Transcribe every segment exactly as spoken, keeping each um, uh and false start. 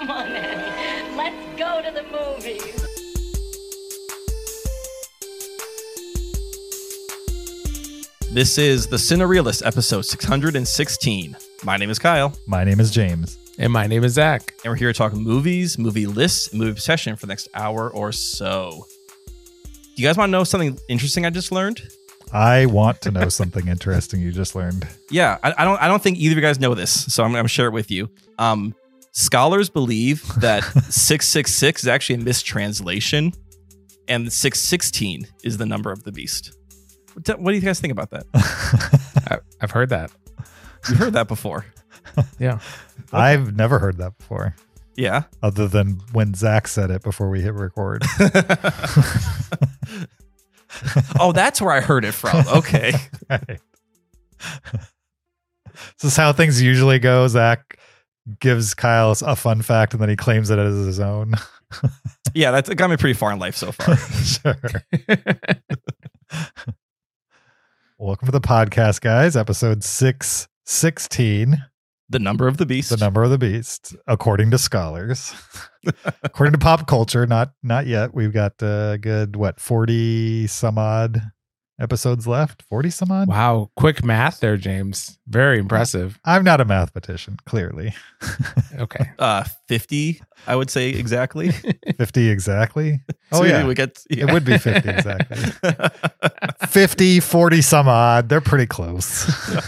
Come on, Annie. Let's go to the movies. This is the Cinerealist, episode six hundred sixteen. My name is Kyle. My name is James. And my name is Zach. And we're here to talk movies, movie lists, and movie obsession for the next hour or so. Do you guys want to know something interesting I just learned? I want to know something interesting you just learned. Yeah, I, I don't I don't think either of you guys know this, so I'm going to share it with you. Um, scholars believe that six six six is actually a mistranslation, and six sixteen is the number of the beast. What do, what do you guys think about that? I, I've heard that. You've heard that before. Yeah. I've never heard that before. Yeah. Other than when Zach said it before we hit record. Oh, that's where I heard it from. Okay. Right. This is how things usually go. Zach gives Kyle a fun fact and then he claims it as his own. Yeah, that's got me pretty far in life so far. Sure. Welcome to the podcast, guys. Episode six sixteen. The number of the beast. The number of the beast, according to scholars. According to pop culture, not not yet. We've got a good, what, forty some odd episodes left? forty some odd? Wow. Quick math there, James. Very impressive. I'm not a mathematician, clearly. Okay. Uh, fifty, I would say exactly. fifty exactly? Oh, So yeah. We get, yeah. It would be fifty exactly. fifty, forty some odd. They're pretty close.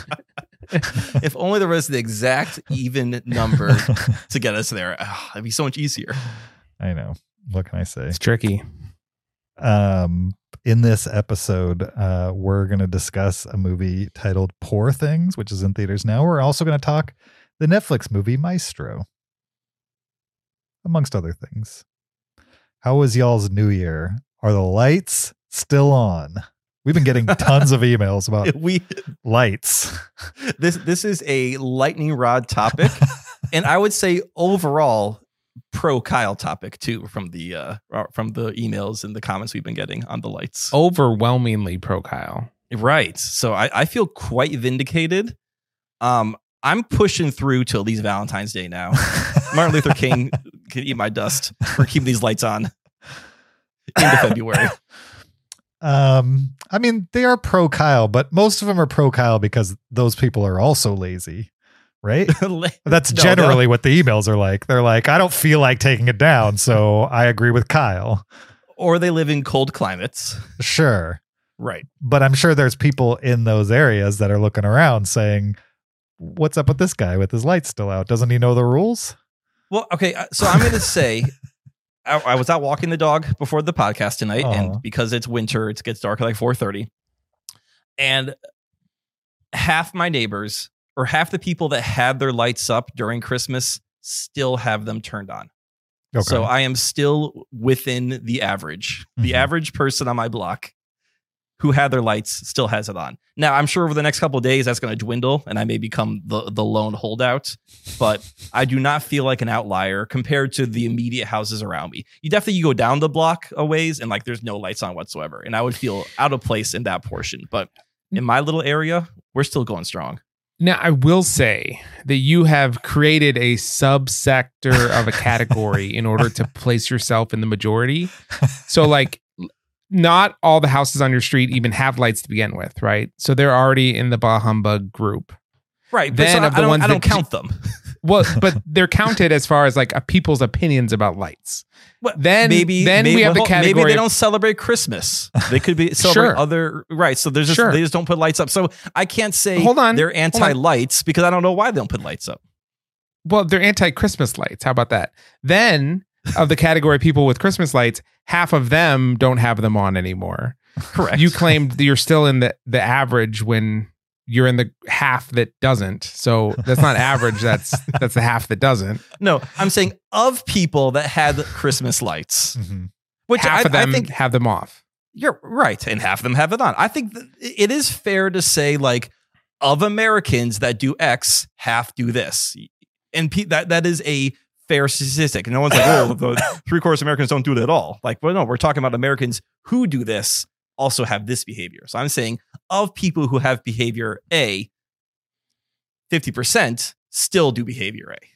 If only there was the exact even number to get us there. Oh, it'd be so much easier. I know. What can I say? It's tricky. Um, in this episode, uh, we're going to discuss a movie titled Poor Things, which is in theaters now. We're also going to talk the Netflix movie Maestro, amongst other things. How was y'all's New Year? Are the lights still on? We've been getting tons of emails about We lights. this this is a lightning rod topic, and I would say overall pro Kyle topic too from the uh from the emails and the comments we've been getting on the lights. Overwhelmingly pro Kyle. Right. So I, I feel quite vindicated. Um, I'm pushing through to at least Valentine's Day now. Martin Luther King can eat my dust for keeping these lights on into February. Um, I mean, they are pro Kyle, but most of them are pro Kyle because those people are also lazy, right? That's No, generally no. what the emails are like. They're like, I don't feel like taking it down, so I agree with Kyle. Or they live in cold climates. Sure. Right. But I'm sure there's people in those areas that are looking around saying, what's up with this guy with his lights still out? Doesn't he know the rules? Well, okay. uh, So I'm going to say I, I was out walking the dog before the podcast tonight. Aw. And because it's winter, it gets dark at like four thirty. And half my neighbors or half the people that had their lights up during Christmas still have them turned on. Okay. So I am still within the average. The Mhm. average person on my block who had their lights still has it on. Now, I'm sure over the next couple of days that's going to dwindle and I may become the, the lone holdout, but I do not feel like an outlier compared to the immediate houses around me. You definitely you go down the block a ways and like there's no lights on whatsoever. And I would feel out of place in that portion. But in my little area, we're still going strong. Now, I will say that you have created a subsector of a category in order to place yourself in the majority. So, like, not all the houses on your street even have lights to begin with, right? So they're already in the bah humbug group. Right. But Then so of I, the don't, ones I don't that- count them. Well, but they're counted as far as like a people's opinions about lights. Well, Then- then we have the well, Maybe category they of- don't celebrate Christmas. They could be celebrate Sure. other right. So there's just Sure. they just don't put lights up. So I can't say Hold on. they're Hold on. anti-lights because I don't know why they don't put lights up. Well, they're anti-Christmas lights. How about that? Then of the category of people with Christmas lights, half of them don't have them on anymore. Correct. You claimed that you're still in the, the average when you're in the half that doesn't. So that's not average. That's that's the half that doesn't. No, I'm saying of people that had Christmas lights, Mhm. which half I, of them I think have them off. you're right, and half of them have it on. I think that it is fair to say, like, of Americans that do X, half do this, and pe- that that is a fair statistic. No one's like, oh, the three quarters of Americans don't do it at all. Like, well, no, we're talking about Americans who do this also have this behavior. So I'm saying of people who have behavior A, fifty percent still do behavior A.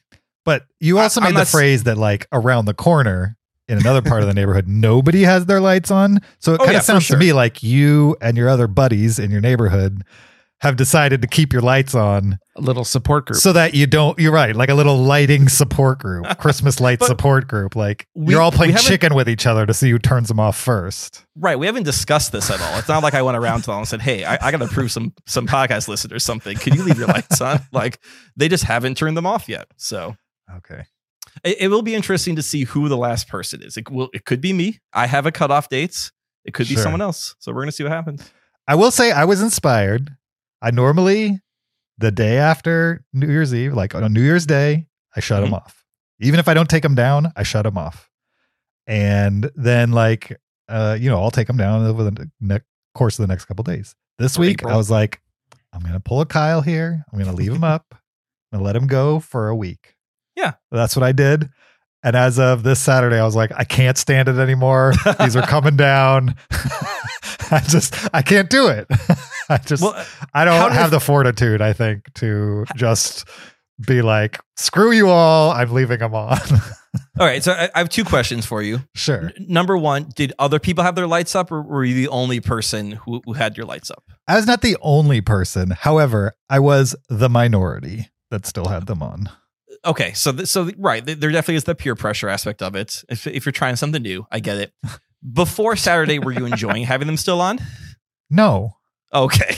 But you also I- made I'm the not s- phrase that like around the corner in another part of the neighborhood, nobody has their lights on. So it Oh, kind of yeah, for sounds sure. to me like you and your other buddies in your neighborhood have decided to keep your lights on A little support group. so that you don't, you're right, like a little lighting support group, Christmas light But support group. Like we- you're all playing we haven't- chicken with each other to see who turns them off first. Right. We haven't discussed this at all. It's not like I went around to them and said, hey, I, I got to prove some some podcast listeners something. Can you leave your lights on? Like, they just haven't turned them off yet. So Okay. it, it will be interesting to see who the last person is. It will. It could be me. I have a cutoff dates. It could be Sure. someone else. So we're going to see what happens. I will say I was inspired. I normally, the day after New Year's Eve, like on a New Year's Day, I shut them Mhm. off. Even if I don't take them down, I shut them off. And then, like, uh, you know, I'll take them down over the ne- course of the next couple days. This For week, April. I was like, I'm going to pull a Kyle here. I'm going to leave him up. I'm going to let him go for a week. Yeah. That's what I did. And as of this Saturday, I was like, I can't stand it anymore. These are coming down. I just, I can't do it. I just, Well, I how don't did have it- the fortitude, I think, to just be like, screw you all. I'm leaving them on. all right. So I, I have two questions for you. Sure. N- Number one, did other people have their lights up, or were you the only person who, who had your lights up? I was not the only person. However, I was the minority that still had them on. Okay, so th- so right, th- there definitely is the peer pressure aspect of it. If if you're trying something new, I get it. Before Saturday, were you enjoying having them still on? No. Okay.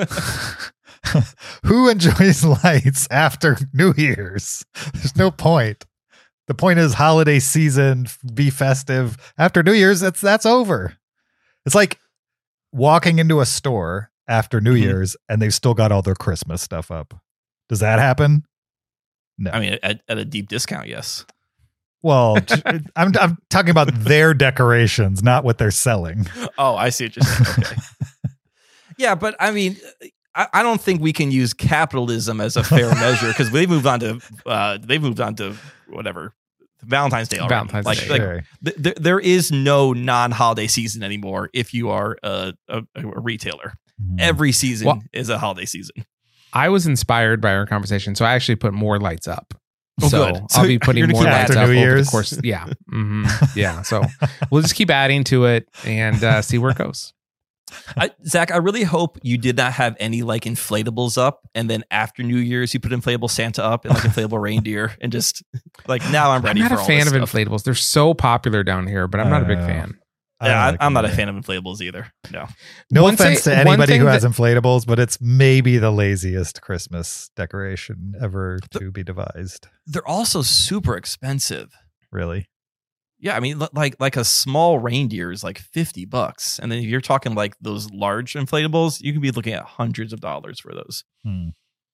Who enjoys lights after New Year's? There's no point. The point is holiday season, be festive. After New Year's, that's that's over. It's like walking into a store after New Mhm. Year's and they've still got all their Christmas stuff up. Does that happen? No. I mean, at, at a deep discount, yes. Well, j- I'm I'm talking about their decorations, not what they're selling. Oh, I see what you're saying. Okay. Yeah, but I mean, I, I don't think we can use capitalism as a fair measure because they've moved on to uh, they've moved on to whatever Valentine's Day already. Valentine's like, Day. like Sure. th- th- there is no non-holiday season anymore if you are a, a, a retailer. Mhm. Every season Well- is a holiday season. I was inspired by our conversation, so I actually put more lights up. Oh, so good. I'll So be putting you're gonna more keep lights after up New over Year's? the course. Yeah, hmm yeah. So we'll just keep adding to it and uh, see where it goes. I, Zach, I really hope you did not have any like inflatables up, and then after New Year's you put inflatable Santa up and like inflatable reindeer, and just like now I'm I'm ready. not for a all fan this of stuff. inflatables. They're so popular down here, but I'm not a big Uh, fan. I don't Yeah, like I, I'm not a them. fan of inflatables either. No, No One offense thing- to one anybody thing who has that- inflatables, but it's maybe the laziest Christmas decoration ever to be devised. they're also super expensive. Really. Yeah, I mean, li- like like a small reindeer is like fifty bucks, and then if you're talking like those large inflatables, you can be looking at hundreds of dollars for those. Hmm.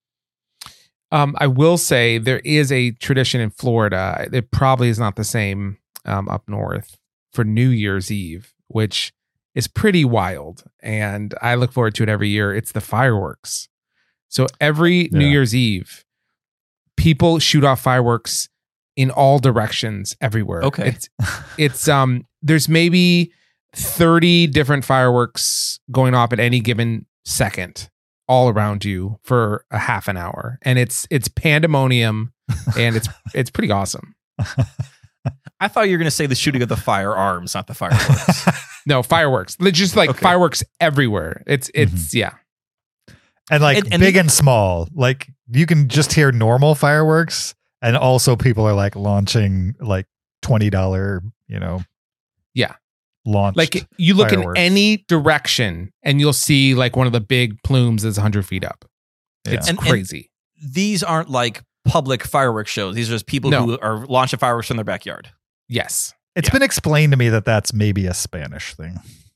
Um, I will say there is a tradition in Florida. It probably is not the same um, up north for New Year's Eve, which is pretty wild. And I look forward to it every year. It's the fireworks. So every New Yeah. Year's Eve, people shoot off fireworks in all directions everywhere. Okay. It's, it's um there's maybe thirty different fireworks going off at any given second all around you for a half an hour, and it's it's pandemonium, and it's it's pretty awesome. I thought you were going to say the shooting of the firearms, not the fireworks. No, fireworks. They're just like Okay. fireworks everywhere. It's it's yeah. And like And- and big the- and small, like you can just hear normal fireworks, and also people are like launching like twenty dollars, you know, Yeah. launch. Like you look fireworks. in any direction and you'll see like one of the big plumes is one hundred feet up. Yeah. It's And- and- crazy. These aren't like public fireworks shows. These are just people No. who are launching fireworks from their backyard. Yes. It's yeah. been explained to me that that's maybe a Spanish thing.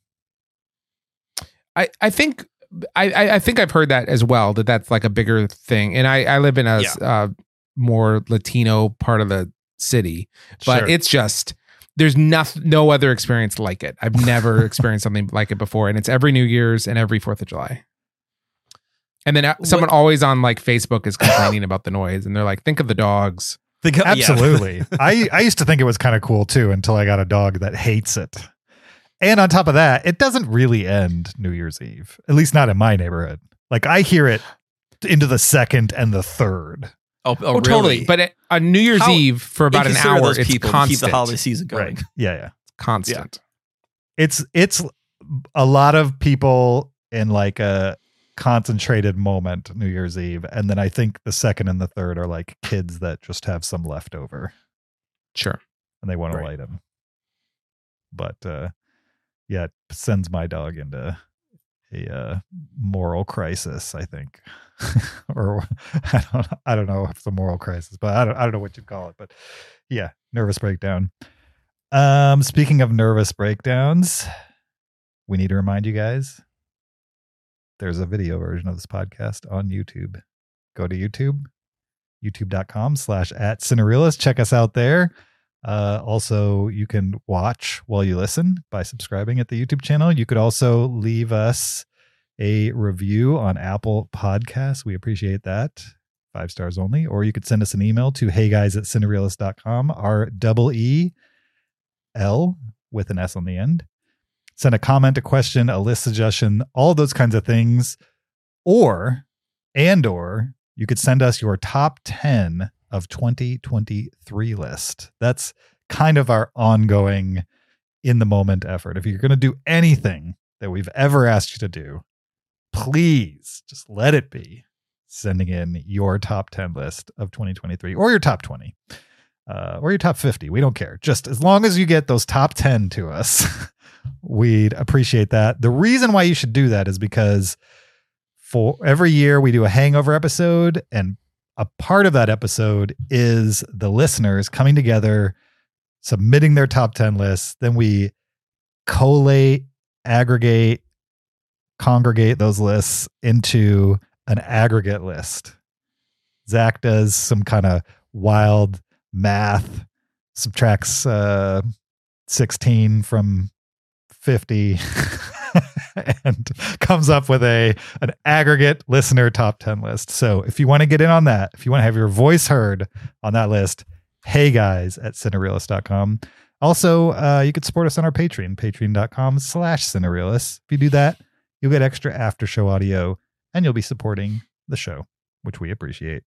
I, I think I, I I think I've heard that as well, that that's like a bigger thing. And I, I live in a Yeah. uh, more Latino part of the city, but Sure. it's just there's no, no other experience like it. I've never experienced something like it before. And it's every New Year's and every fourth of July. And then uh, someone What- always on like Facebook is complaining about the noise, and they're like, think of the dogs. Think of- yeah. Absolutely. I, I used to think it was kind of cool too until I got a dog that hates it. And on top of that, it doesn't really end New Year's Eve, at least not in my neighborhood. Like I hear it into the second and the third. Oh, oh, Oh, really? totally. But at, a New Year's How Eve for about an Inconsiderate hour, those it's people to constant. keep the holiday season going. Right. Yeah, yeah. Constant. It's it's a lot of people in like a concentrated moment New Year's Eve, and then I think the second and the third are like kids that just have some leftover Sure. and they want Right. to light them. But uh, yeah, it sends my dog into a uh, moral crisis, I think, or I don't I don't know if it's a moral crisis, but I don't I don't know what you'd call it. But yeah, nervous breakdown. Um, speaking of nervous breakdowns, we need to remind you guys there's a video version of this podcast on YouTube. Go to YouTube, youtube.com slash at Cinerealist. Check us out there. Uh, also, you can watch while you listen by subscribing at the YouTube channel. You could also leave us a review on Apple Podcasts. We appreciate that. Five stars only. Or you could send us an email to heyguys at cinerealist dot com. Our double E L with an S on the end. Send a comment, a question, a list suggestion, all those kinds of things. Or, and or, you could send us your top ten of twenty twenty-three list. That's kind of our ongoing in the moment effort. If you're going to do anything that we've ever asked you to do, please just let it be sending in your top ten list of twenty twenty-three or your top twenty uh, or your top fifty. We don't care. Just as long as you get those top ten to us, we'd appreciate that. The reason why you should do that is because for every year we do a hangover episode, and a part of that episode is the listeners coming together, submitting their top ten lists. Then we collate, aggregate, congregate those lists into an aggregate list. Zach does some kind of wild math, subtracts uh, sixteen from fifty and comes up with a an aggregate listener top ten list. So if you want to get in on that, if you want to have your voice heard on that list, hey guys at cinerealist dot com. Also, uh, you could support us on our Patreon, patreon.com slash cinerealist. If you do that, you'll get extra after show audio and you'll be supporting the show, which we appreciate.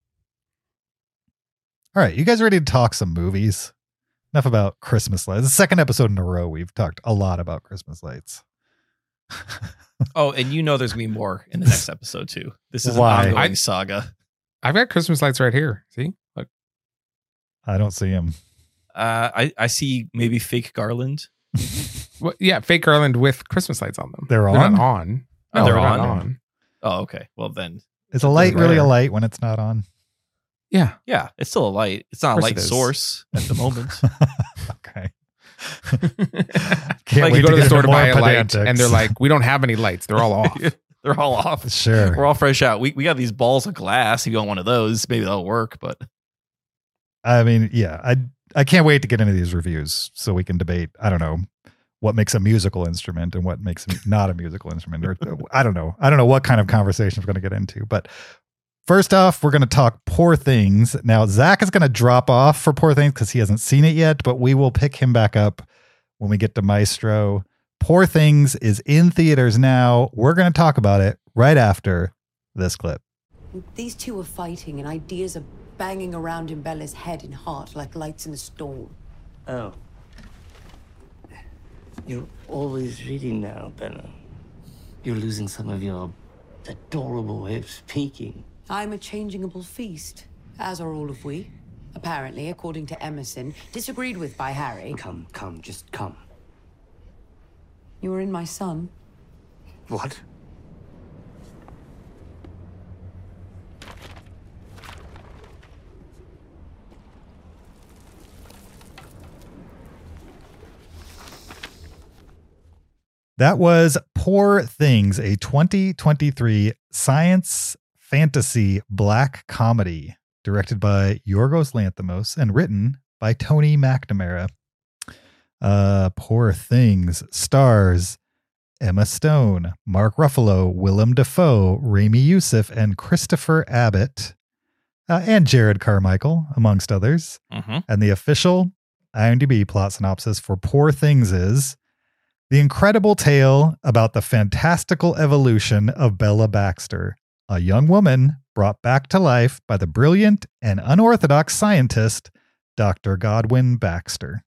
All right, you guys ready to talk some movies? Enough about Christmas lights. The second episode in a row, we've talked a lot about Christmas lights. Oh, and you know there's going to be more in the next episode, too. This is Why? an ongoing I- saga. I've got Christmas lights right here. See? Look. I don't see him. Uh, I, I see maybe fake garland. Well, yeah, fake garland with Christmas lights on them. They're They're on? not on. Oh, No, they're not on? Oh, okay. Well, then, Is a light really a there. light when it's not on? Yeah. yeah, it's still a light. It's not a Of course light it is. source at the moment. Okay. Can't Like, wait you go to the get store into to buy a more light, pedantics. and they're like, "We don't have any lights. They're all off." They're all off. sure. We're all fresh out. We we got these balls of glass. If you want one of those, maybe that'll work. But I mean, yeah, I I can't wait to get into these reviews so we can debate. I don't know what makes a musical instrument and what makes it not a musical instrument, or I don't know. I don't know what kind of conversation we're going to get into. But first off, we're going to talk Poor Things. Now, Zach is going to drop off for Poor Things because he hasn't seen it yet, but we will pick him back up when we get to Maestro. Poor Things is in theaters now. We're going to talk about it right after this clip. These two are fighting and ideas are banging around in Bella's head and heart like lights in a storm. Oh. You're always reading now, Bella. You're losing some of your adorable way of speaking. I'm a changeable feast, as are all of we. Apparently, according to Emerson, disagreed with by Harry. Come, come, just come. You were in my son. What? That was Poor Things, a twenty twenty-three science fantasy black comedy directed by Yorgos Lanthimos and written by Tony McNamara. Uh, Poor Things stars Emma Stone, Mark Ruffalo, Willem Dafoe, Rami Youssef, and Christopher Abbott, uh, and Jared Carmichael, amongst others. mm-hmm. And the official IMDb plot synopsis for Poor Things is the incredible tale about the fantastical evolution of Bella Baxter, a young woman brought back to life by the brilliant and unorthodox scientist, Doctor Godwin Baxter.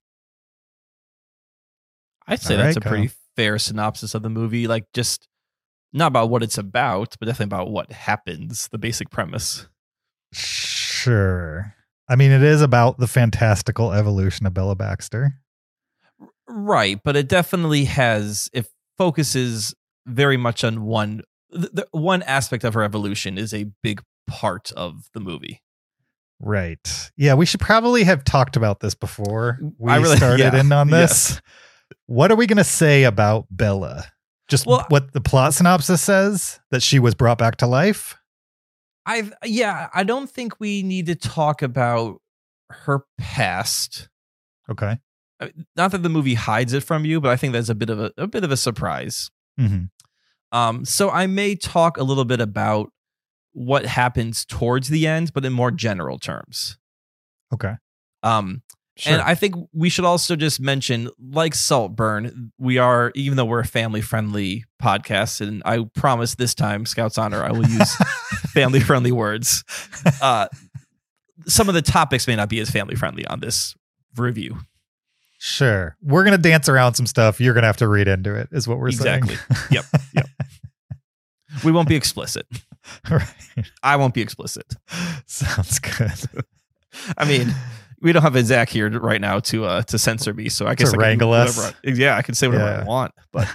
I'd say All that's right, a pretty Kyle. fair synopsis of the movie. Like, just not about what it's about, but definitely about what happens, the basic premise. Sure. I mean, it is about the fantastical evolution of Bella Baxter. Right, but it definitely has, it focuses very much on one, the, the one aspect of her evolution is a big part of the movie. Right. Yeah, we should probably have talked about this before we I really- started yeah, in on this. yes. What are we going to say about Bella? Just Well- what the plot synopsis says, that she was brought back to life? I've, yeah, I don't think we need to talk about her past. Okay. I- Not that the movie hides it from you, but I think that's a bit of a, a bit of a surprise. Mm-hmm. Um, so I may talk a little bit about what happens towards the end, but in more general terms. Okay. Um, Sure. And I think we should also just mention, like Saltburn, we are, even though we're a family-friendly podcast, and I promise this time, Scout's Honor, I will use family-friendly words. Uh, some of the topics may not be as family-friendly on this review. Sure. We're going to dance around some stuff. You're going to have to read into it, is what we're Exactly. saying. Yep. Yep. We won't be explicit. Right. I won't be explicit. Sounds good. I mean, we don't have a Zach here right now to uh, to censor me, so I guess I wrangle can do us? whatever I- yeah, I can say whatever Yeah. I want, but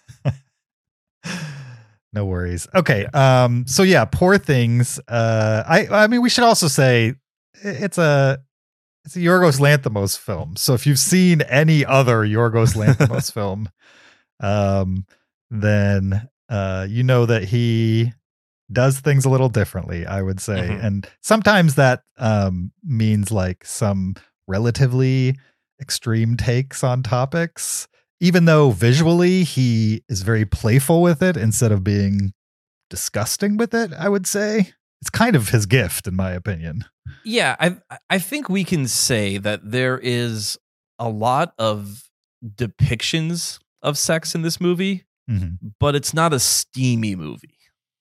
No worries. Okay. Um, so yeah, Poor Things. Uh, I, I mean, we should also say it's a, it's a Yorgos Lanthimos film. So if you've seen any other Yorgos Lanthimos film, um, then, uh, you know that he does things a little differently, I would say. Mhm. And sometimes that, um, means like some relatively extreme takes on topics, even though visually he is very playful with it instead of being disgusting with it. I would say it's kind of his gift, in my opinion. yeah, I I think we can say that there is a lot of depictions of sex in this movie, Mhm. but it's not a steamy movie.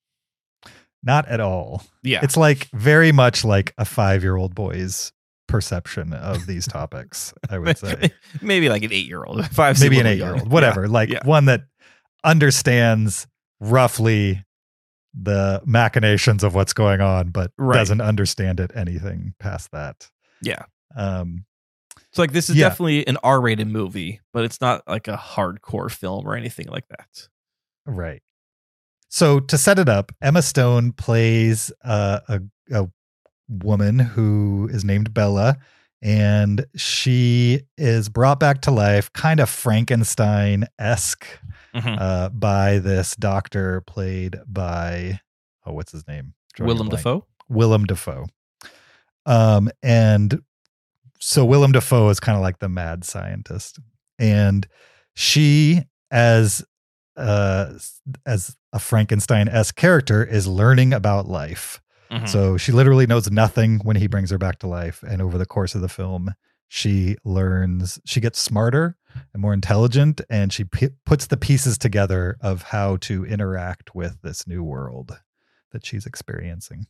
Not at all. Yeah, It's like very much like a five-year-old boy's perception of these topics, I would say. maybe like an eight-year-old, five, Maybe an little eight-year-old, young. whatever. Yeah, Like yeah. one that understands roughly the machinations of what's going on, but Right. doesn't understand it anything past that. Yeah. Um, So like this is Yeah. definitely an R-rated movie, but it's not like a hardcore film or anything like that. Right. So to set it up, Emma Stone plays uh, a, a woman who is named Bella, and she is brought back to life, kind of Frankenstein-esque, Mhm. uh, by this doctor played by, oh, what's his name? Drawing a Willem blank. Dafoe. Willem Dafoe. Um, and so Willem Dafoe is kind of like the mad scientist, and she, as uh, as a Frankenstein-esque character, is learning about life. Mhm. So she literally knows nothing when he brings her back to life, and over the course of the film, she learns. She gets smarter and more intelligent, and she p- puts the pieces together of how to interact with this new world that she's experiencing.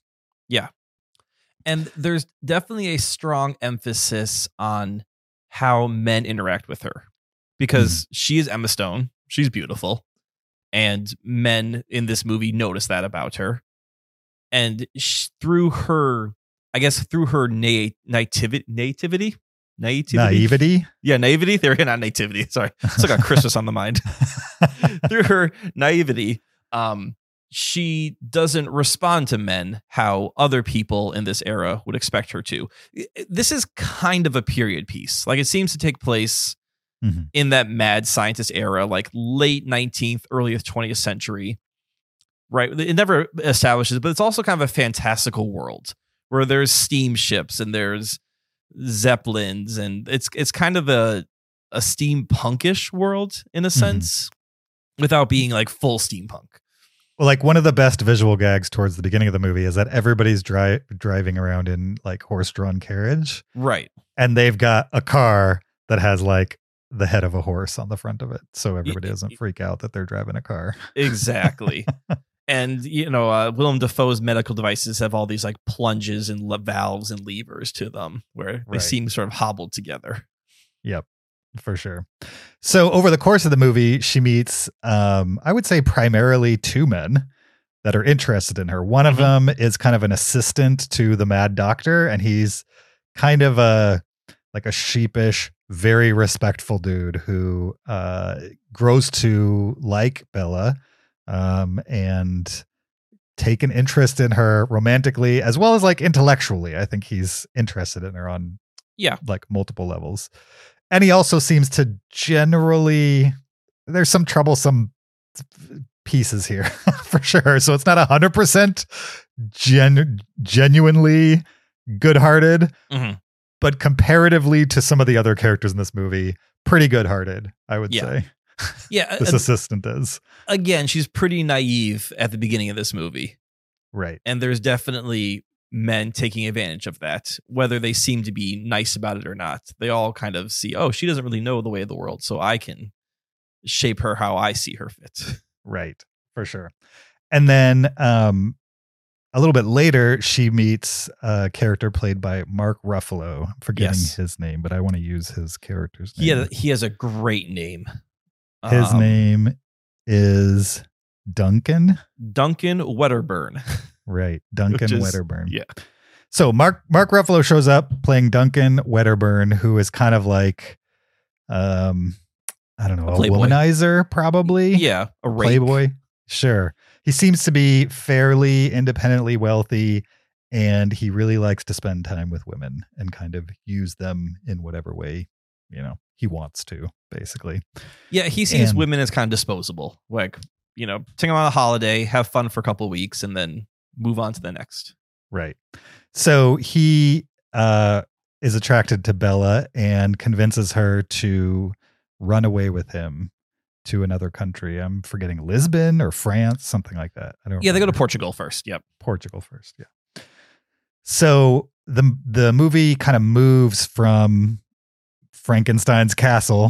And there's definitely a strong emphasis on how men interact with her, because she is Emma Stone. She's beautiful. And men in this movie notice that about her. And sh- through her, I guess, through her na- nativity, nativity, nativity, Naivety. yeah, naivety. There, not nativity. Sorry, still got Christmas on the mind. Through her naivety, um, she doesn't respond to men how other people in this era would expect her to. I- This is kind of a period piece. Like, it seems to take place Mhm. in that mad scientist era, like late nineteenth, early twentieth century. Right. It never establishes, but it's also kind of a fantastical world where there's steamships and there's zeppelins, and it's it's kind of a a steampunkish world in a sense, without being like full steampunk. Well, like one of the best visual gags towards the beginning of the movie is that everybody's dri- driving around in like horse-drawn carriage, Right. and they've got a car that has like the head of a horse on the front of it, so everybody y- doesn't freak out that they're driving a car. Exactly. And, you know, uh, Willem Dafoe's medical devices have all these like plunges and le- valves and levers to them where they Right. seem sort of hobbled together. Yep, for sure. So over the course of the movie, she meets, um, I would say, primarily two men that are interested in her. One of Mhm. them is kind of an assistant to the Mad Doctor, and he's kind of a like a sheepish, very respectful dude who uh, grows to like Bella um, and take an interest in her romantically as well as like intellectually. I think he's interested in her on Yeah. like multiple levels. And he also seems to generally, there's some troublesome pieces here for sure. So it's not a hundred percent gen genuinely good-hearted, Mhm. but comparatively to some of the other characters in this movie, pretty good-hearted, I would Yeah. say. Yeah. This uh, assistant is. again, she's pretty naive at the beginning of this movie. Right. And there's definitely men taking advantage of that, whether they seem to be nice about it or not. They all kind of see, oh, she doesn't really know the way of the world, so I can shape her how I see her fit. Right. For sure. And then um a little bit later, she meets a character played by Mark Ruffalo. I'm forgetting Yes. his name, but I want to use his character's He name. has, he has a great name. His Um, name is Duncan. Duncan Wedderburn. Right. Duncan Which is- Wedderburn. Yeah. So Mark Mark Ruffalo shows up playing Duncan Wedderburn, who is kind of like um I don't know, A a, playboy. womanizer, probably. Yeah. A rake. Playboy. Sure. He seems to be fairly independently wealthy, and he really likes to spend time with women and kind of use them in whatever way, you know, he wants to, basically. Yeah. He sees And- women as kind of disposable. Like, you know, take them on a holiday, have fun for a couple of weeks, and then move on to the next. Right. So he uh, is attracted to Bella and convinces her to run away with him to another country. I'm forgetting Lisbon or France, something like that. I don't. Yeah. They go to remember. Portugal first. Yep. Portugal first. Yeah. So the the movie kind of moves from Frankenstein's castle,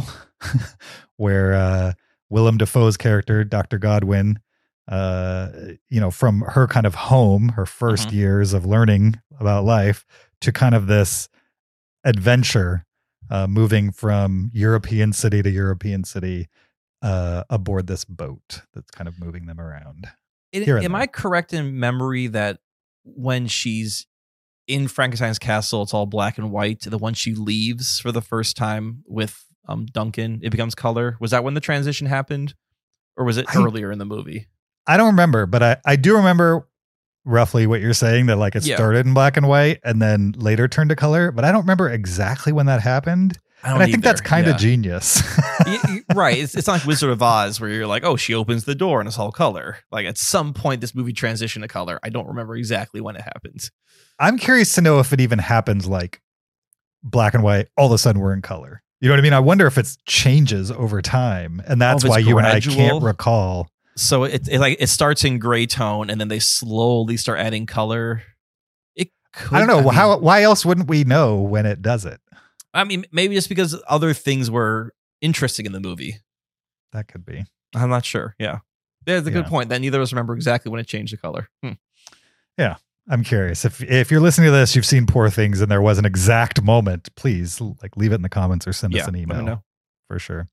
where uh, Willem Dafoe's character, Doctor Godwin, uh, you know, from her kind of home, her first Mhm. years of learning about life, to kind of this adventure, uh, moving from European city to European city uh, aboard this boat that's kind of moving them around. It- Here and am there. I correct in memory that when she's in Frankenstein's castle, it's all black and white? The one she leaves for the first time with um, Duncan, it becomes color. Was that when the transition happened, or was it I- earlier in the movie? I don't remember, but I, I do remember roughly what you're saying, that like it Yeah. started in black and white and then later turned to color, but I don't remember exactly when that happened. I And I think that's kind of genius. Y- y- right. It's, it's not like Wizard of Oz where you're like, oh, she opens the door and it's all color. Like at some point, this movie transitioned to color. I don't remember exactly when it happened. I'm curious to know if it even happens like black and white, all of a sudden we're in color. You know what I mean? I wonder if it changes over time. And that's Oh, if why it's you and I gradual. can't recall. So it, it like it starts in gray tone and then they slowly start adding color. It could, I don't know. mean- how why else wouldn't we know when it does it? I mean, maybe just because other things were interesting in the movie. That could be. I'm not sure. Yeah. There's a good Yeah. point that neither of us remember exactly when it changed the color. Hmm. I'm curious. If if you're listening to this, you've seen Poor Things and there was an exact moment, please like leave it in the comments or send us Yeah, an let me email. know. For sure.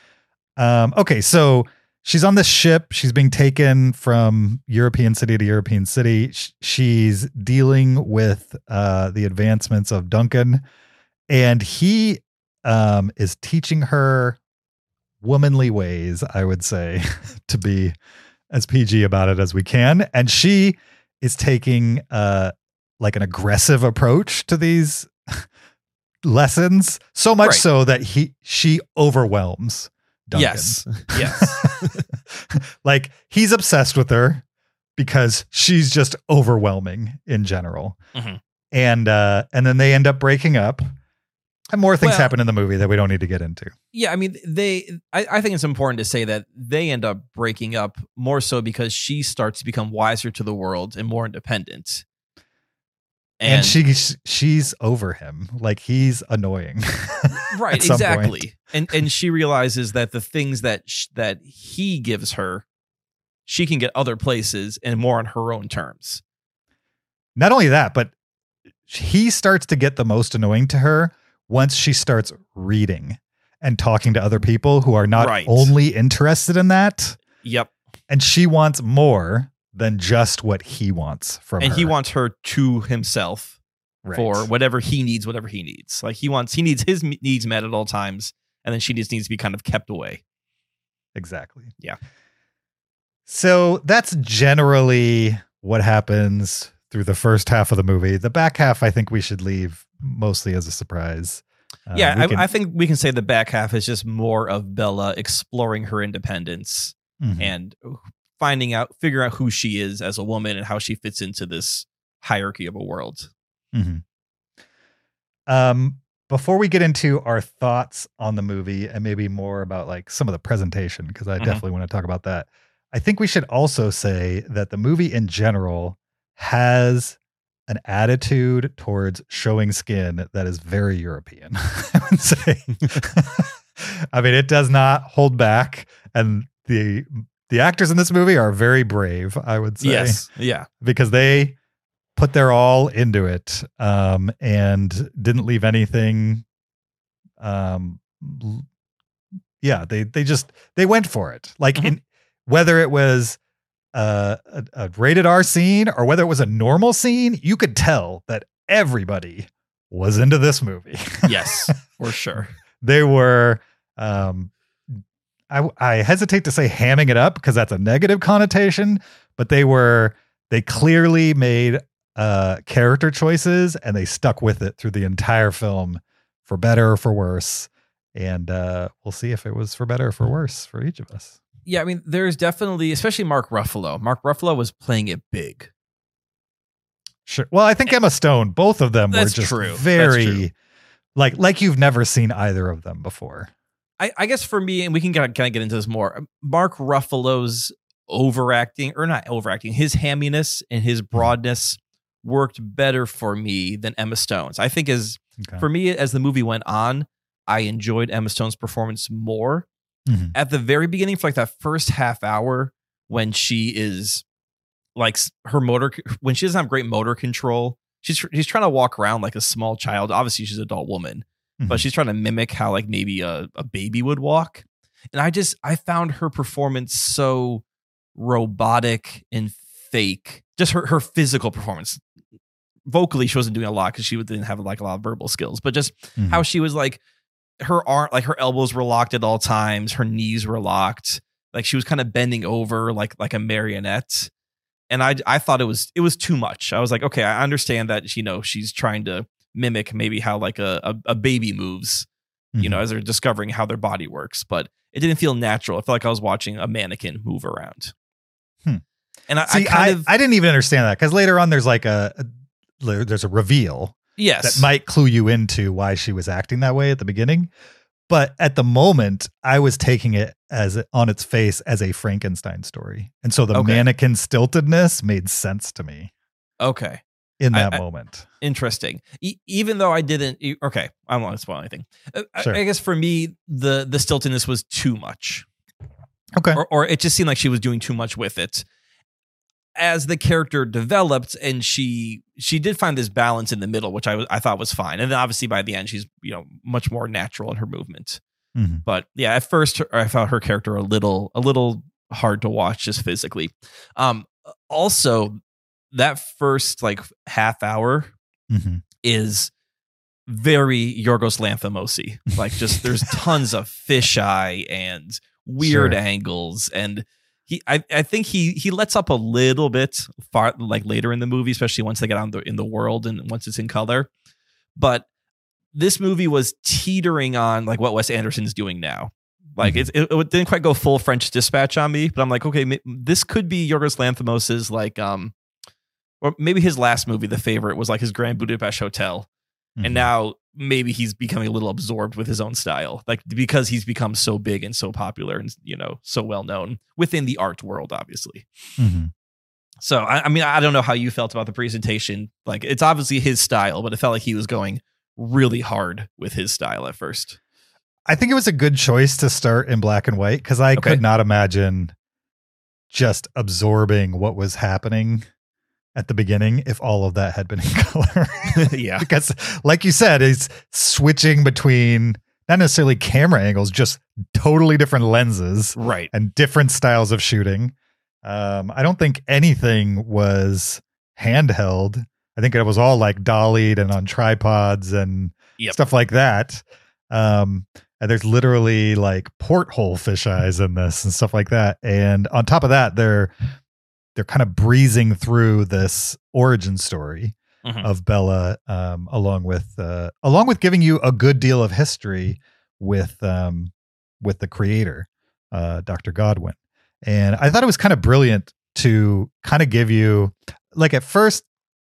Um, okay, so she's on this ship. She's being taken from European city to European city. Sh- She's dealing with uh, the advancements of Duncan, and he um, is teaching her womanly ways, I would say, to be as P G about it as we can. And she is taking uh, like an aggressive approach to these lessons, so much Right. so that he she overwhelms Duncan. Yes. Yes. Like he's obsessed with her because she's just overwhelming in general. Mhm. And uh and then they end up breaking up. And more things Well- happen in the movie that we don't need to get into. Yeah, I mean, they. I, I think it's important to say that they end up breaking up more so because she starts to become wiser to the world and more independent. And, she she's over him. Like he's annoying. right, at some exactly, point. and and she realizes that the things that sh- that he gives her she can get other places and more on her own terms. Not only that, but he starts to get the most annoying to her once she starts reading and talking to other people who are not Right. only interested in that. Yep. And she wants more than just what he wants from And her. he wants her to himself Right. for whatever he needs, whatever he needs. Like he wants, he needs his m- needs met at all times. And then she just needs to be kind of kept away. Exactly. Yeah. So that's generally what happens through the first half of the movie. The back half, I think we should leave mostly as a surprise. Uh, yeah. we I, can- I think we can say the back half is just more of Bella exploring her independence Mhm. and finding out, figuring out who she is as a woman and how she fits into this hierarchy of a world. Mhm. Um, before we get into our thoughts on the movie and maybe more about like some of the presentation, because I Mhm. definitely want to talk about that. I think we should also say that the movie in general has an attitude towards showing skin that is very European. I would say. I mean, it does not hold back, and the the actors in this movie are very brave, I would say. Yes. Yeah. Because they put their all into it, um, and didn't leave anything. Um, l- yeah, they they just they went for it. Like Mhm. in whether it was uh, a, a rated R scene or whether it was a normal scene, you could tell that everybody was into this movie. Yes, for sure. They were. Um, I, I hesitate to say hamming it up because that's a negative connotation, but they were. They clearly made uh, character choices and they stuck with it through the entire film, for better or for worse. And uh, we'll see if it was for better or for worse for each of us. Yeah, I mean, there's definitely, especially Mark Ruffalo. Mark Ruffalo was playing it big. Sure. Well, I think Emma Stone, both of them That's were just true. That's very true. like like you've never seen either of them before. I, I guess for me, and we can kind of, kind of get into this more, Mark Ruffalo's overacting, or not overacting, his hamminess and his broadness worked better for me than Emma Stone's. I think as Okay. for me, as the movie went on, I enjoyed Emma Stone's performance more. Mhm. At the very beginning, for like that first half hour, when she is like s- her motor, when she doesn't have great motor control, she's tr- she's trying to walk around like a small child. Obviously, she's an adult woman, but Mhm. she's trying to mimic how like maybe a, a baby would walk. And I just I found her performance so robotic and fake. Just her her physical performance. Vocally, she wasn't doing a lot because she didn't have like a lot of verbal skills, but just Mhm. how she was like her arm, like her elbows were locked at all times, her knees were locked, like she was kind of bending over like like a marionette. And I I thought it was it was too much. I was like, okay, I understand that, you know, she's trying to mimic maybe how like a a, a baby moves, you know, Mhm. as they're discovering how their body works, but it didn't feel natural. I felt like I was watching a mannequin move around. Hmm. And I, See, I kind I, of I didn't even understand that because later on there's like a, a there's a reveal yes, that might clue you into why she was acting that way at the beginning. But at the moment, I was taking it as on its face as a Frankenstein story, and so the Okay. mannequin stiltedness made sense to me okay. in I- that I- moment. Interesting. E- even though I didn't. e- Okay, I don't want to spoil anything. Uh, I- Sure. I, guess for me, the the stiltedness was too much, Okay, or or it just seemed like she was doing too much with it. As the character developed, and she she did find this balance in the middle, which I was I thought was fine. And then obviously by the end, she's you know much more natural in her movement. Mhm. But yeah, at first I found her character a little a little hard to watch just physically. Um, also, that first like half hour Mhm. is very Yorgos Lanthimos-y. Like just there's tons of fisheye and weird Sure. angles, and he I, I think he he lets up a little bit far like later in the movie, especially once they get on the in the world and once it's in color. But this movie was teetering on like what Wes Anderson's doing now. Like Mhm. it's, it, it didn't quite go full French Dispatch on me, but I'm like, okay, ma- this could be Yorgos Lanthimos's like um or maybe his last movie, The Favorite, was like his Grand Budapest Hotel. Mhm. And now maybe he's becoming a little absorbed with his own style, like because he's become so big and so popular and, you know, so well known within the art world, obviously. Mhm. So, I, I mean, I don't know how you felt about the presentation. Like, it's obviously his style, but it felt like he was going really hard with his style at first. I think it was a good choice to start in black and white because I Okay. could not imagine just absorbing what was happening at the beginning if all of that had been in color. Yeah. Because like you said, it's switching between not necessarily camera angles, just totally different lenses Right. and different styles of shooting. Um, I don't think anything was handheld. I think it was all like dollied and on tripods and Yep. stuff like that. Um, and there's literally like porthole fisheyes in this and stuff like that. And on top of that, they're they're kind of breezing through this origin story Mhm. of Bella, um, along with uh, along with giving you a good deal of history with um, with the creator, uh, Doctor Godwin. And I thought it was kind of brilliant to kind of give you, like, at first,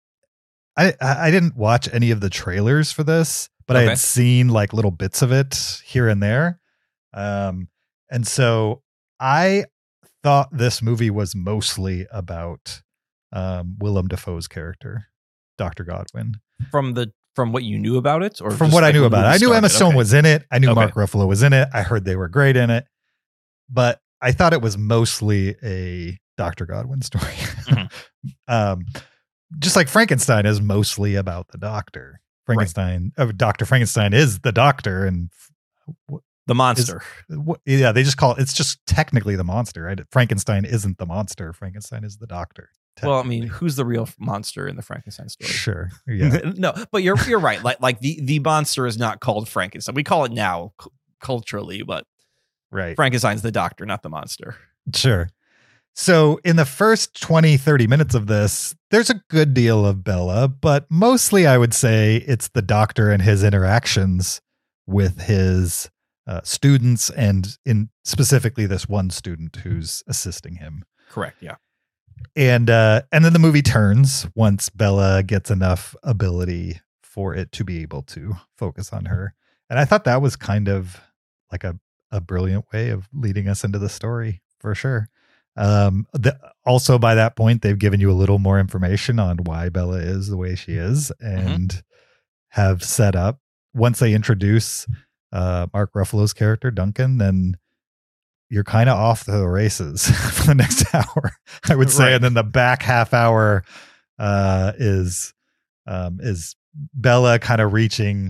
I I didn't watch any of the trailers for this, but I Okay. had seen like little bits of it here and there. Um, and so I thought this movie was mostly about um, Willem Dafoe's character, Doctor Godwin. From the from what you knew about it, or From just, what I like, knew when the about it, movie I knew Emma started? Stone Okay. was in it. I knew Okay. Mark Ruffalo was in it. I heard they were great in it, but I thought it was mostly a Doctor Godwin story. Mhm. um, just like Frankenstein is mostly about the doctor. Frankenstein, uh, Doctor Frankenstein is the doctor, and the monster. what, yeah, they just call it. It's just technically the monster, right? Frankenstein isn't the monster. Frankenstein is the doctor. Well, I mean, who's the real monster in the Frankenstein story? Sure, yeah, No, but you're you're right. Like like the the monster is not called Frankenstein. We call it now c- culturally, but right. Frankenstein's the doctor, not the monster. Sure. So in the first twenty, thirty minutes of this, there's a good deal of Bella, but mostly I would say it's the doctor and his interactions with his uh, students, and in specifically this one student who's assisting him. Correct. Yeah. And uh, and then the movie turns once Bella gets enough ability for it to be able to focus on her. And I thought that was kind of like a, a brilliant way of leading us into the story for sure. Um, the, also by that point, they've given you a little more information on why Bella is the way she is, and mm-hmm. have set up, once they introduce uh, Mark Ruffalo's character, Duncan, then you're kind of off to the races for the next hour, I would say. Right. And then the back half hour uh, is um, is Bella kind of reaching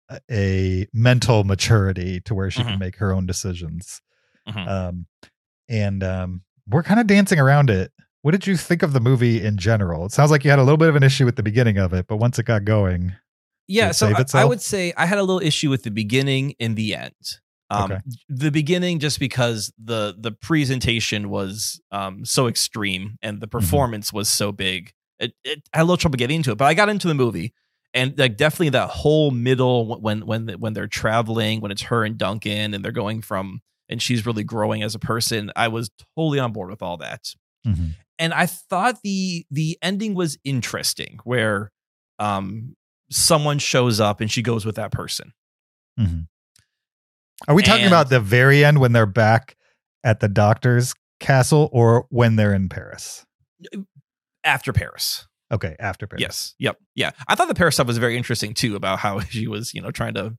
a mental maturity to where she mm-hmm. can make her own decisions. Mm-hmm. Um, and um, we're kind of dancing around it. What did you think of the movie in general? It sounds like you had a little bit of an issue with the beginning of it, but once it got going, yeah. So I, I would say I had a little issue with the beginning and the end. Um, okay. The beginning, just because the the presentation was um, so extreme and the performance mm-hmm. was so big, it, it I had a little trouble getting into it. But I got into the movie, and like definitely that whole middle when when when they're traveling, when it's her and Duncan, and they're going from, and she's really growing as a person. I was totally on board with all that, mm-hmm. and I thought the the ending was interesting, where um, someone shows up and she goes with that person. Mm-hmm. Are we talking and, about the very end when they're back at the doctor's castle, or when they're in Paris? After Paris. Okay, after Paris. Yes. Yep. Yeah. I thought the Paris stuff was very interesting too, about how she was, you know, trying to,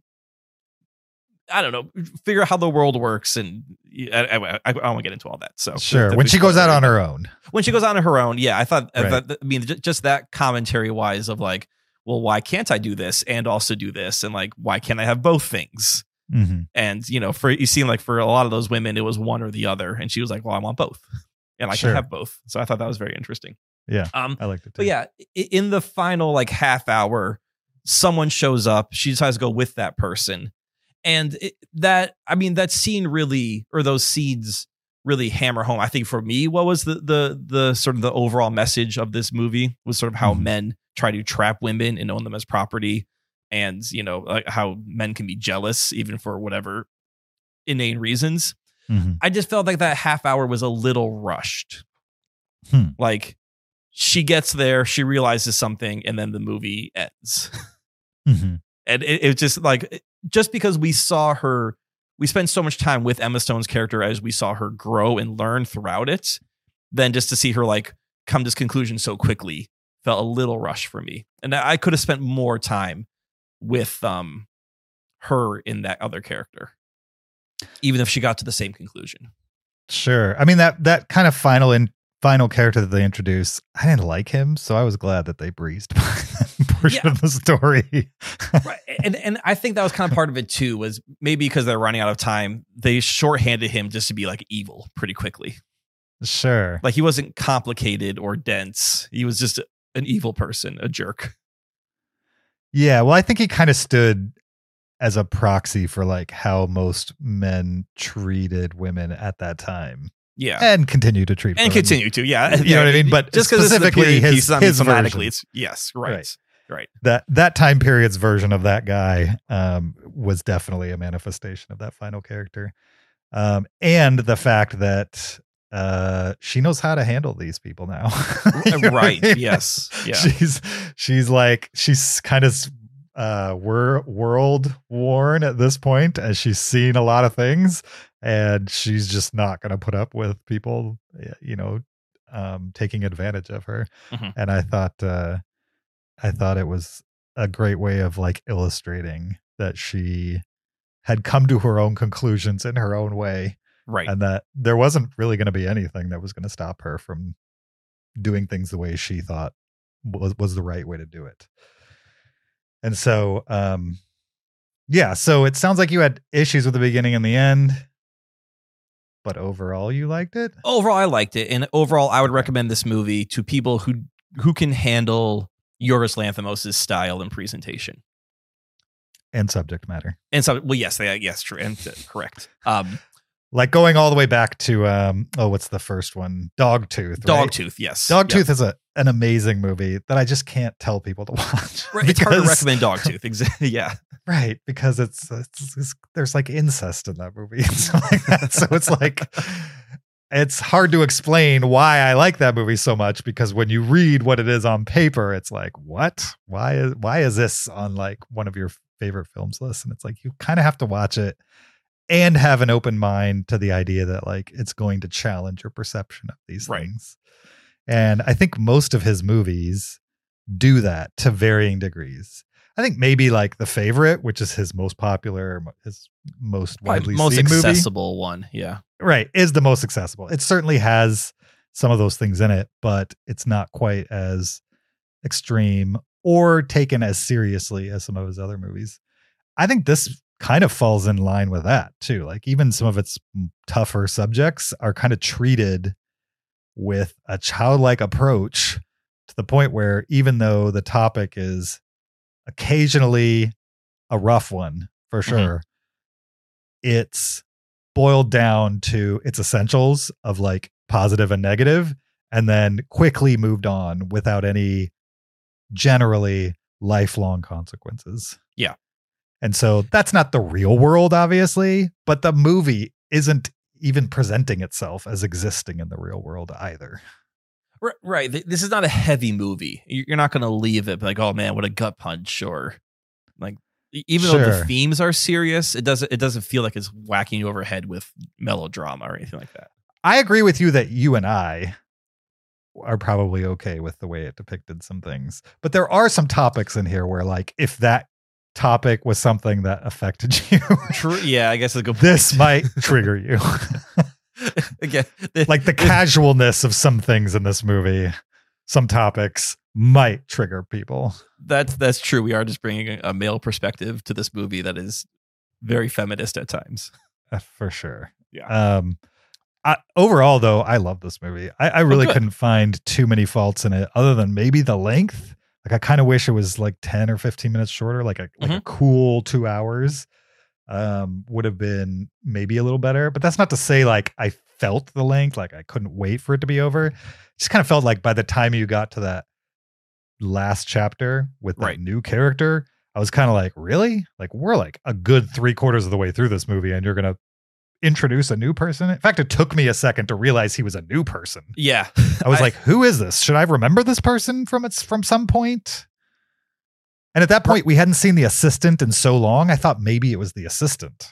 I don't know, figure out how the world works, and I, I, I don't want to get into all that. So sure, when she goes out on her own. When she goes out on her own, yeah, I thought, right. I, thought I mean, just that commentary wise of like, well, why can't I do this and also do this, and like, why can't I have both things? Mm-hmm. And you know, for you seem like for a lot of those women, it was one or the other, and she was like, "Well, I want both, and I sure. can have both." So I thought that was very interesting. Yeah, um, I liked it too. But yeah, in the final like half hour, someone shows up. She decides to go with that person, and it, that I mean, that scene really, or those scenes really hammer home. I think for me, what was the the the sort of the overall message of this movie was sort of how mm-hmm. men try to trap women and own them as property. And, you know, like how men can be jealous even for whatever inane reasons. Mm-hmm. I just felt like that half hour was a little rushed. Hmm. Like she gets there, she realizes something, and then the movie ends. Mm-hmm. And it, it just like, just because we saw her, we spent so much time with Emma Stone's character as we saw her grow and learn throughout it, then just to see her like come to this conclusion so quickly felt a little rushed for me. And I could have spent more time with um her in that other character, even if she got to the same conclusion. Sure. I mean, that that kind of final in final character that they introduced, I didn't like him, so I was glad that they breezed by that portion Yeah. of the story. Right. And and I think that was kind of part of it too, was maybe because they're running out of time, they shorthanded him just to be like evil pretty quickly. Sure. Like he wasn't complicated or dense. He was just an evil person, a jerk. Yeah, well, I think he kind of stood as a proxy for like how most men treated women at that time. Yeah. And continue to treat And women. continue to, yeah. You know what I mean? But just because specifically it's his, his, his thematically, version. it's yes, right, Right. right. That that time period's version of that guy um, was definitely a manifestation of that final character. Um, and the fact that uh, she knows how to handle these people now. You know what I Right. mean? Yes. Yeah. She's she's like she's kind of uh wor- world worn at this point, as she's seen a lot of things, and she's just not going to put up with people, you know, um, taking advantage of her. Mhm. And I thought uh, I thought it was a great way of like illustrating that she had come to her own conclusions in her own way, Right. and that there wasn't really going to be anything that was going to stop her from doing things the way she thought was, was the right way to do it. And so, um, yeah, so it sounds like you had issues with the beginning and the end, but overall you liked it. Overall, I liked it. And overall, I would recommend this movie to people who who can handle Yorgos Lanthimos' style and presentation. And subject matter. And so, well, yes, they, yes, true. And uh, correct. Um, Like going all the way back to, um, oh, what's the first one? Dogtooth. Right? Dogtooth, yes. Dogtooth Yep. is a an amazing movie that I just can't tell people to watch. Right, it's hard to Because- recommend Dogtooth. Exactly. Yeah. Right, because it's, it's, it's there's like incest in that movie and stuff like that. So it's like it's hard to explain why I like that movie so much, because when you read what it is on paper, it's like, what? Why is why is this on like one of your favorite films lists? And it's like you kind of have to watch it and have an open mind to the idea that like it's going to challenge your perception of these Right. things. And I think most of his movies do that to varying degrees. I think maybe like The Favorite, which is his most popular, his most widely Most seen movie, accessible one. Yeah. right, is the most accessible. It certainly has some of those things in it, but it's not quite as extreme or taken as seriously as some of his other movies. I think this kind of falls in line with that too. Like even some of its tougher subjects are kind of treated with a childlike approach, to the point where even though the topic is occasionally a rough one for sure, it's boiled down to its essentials of like positive and negative, and then quickly moved on without any generally lifelong consequences. Yeah. And so that's not the real world, obviously, but the movie isn't even presenting itself as existing in the real world either. Right. right. Th- This is not a heavy movie. You- You're not going to leave it like, oh man, what a gut punch, or like, e- even though the Sure. themes are serious, it doesn't, it doesn't feel like it's whacking you over the head with melodrama or anything like that. I agree with you that you and I are probably okay with the way it depicted some things, but there are some topics in here where like, if that topic was something that affected you, True. Yeah. I guess it's a good this point. might trigger you. Again, the- Like the casualness of some things in this movie, some topics might trigger people. That's that's true. We are just bringing a, a male perspective to this movie that is very feminist at times. Uh, for sure. Yeah. Um, I, overall, though, I love this movie. I, I really good. couldn't find too many faults in it, other than maybe the length. Like, I kind of wish it was like ten or fifteen minutes shorter, like a like a cool two hours. Um, would have been maybe a little better. But that's not to say like I felt the length, like I couldn't wait for it to be over. Just kind of felt like by the time you got to that last chapter with that Right. new character, I was kind of like, really? Like, we're like a good three quarters of the way through this movie, and you're gonna introduce a new person. In fact, it took me a second to realize he was a new person. Yeah. I was like, who is this? Should I remember this person from its from some point? And at that point, we hadn't seen the assistant in so long. I thought maybe it was the assistant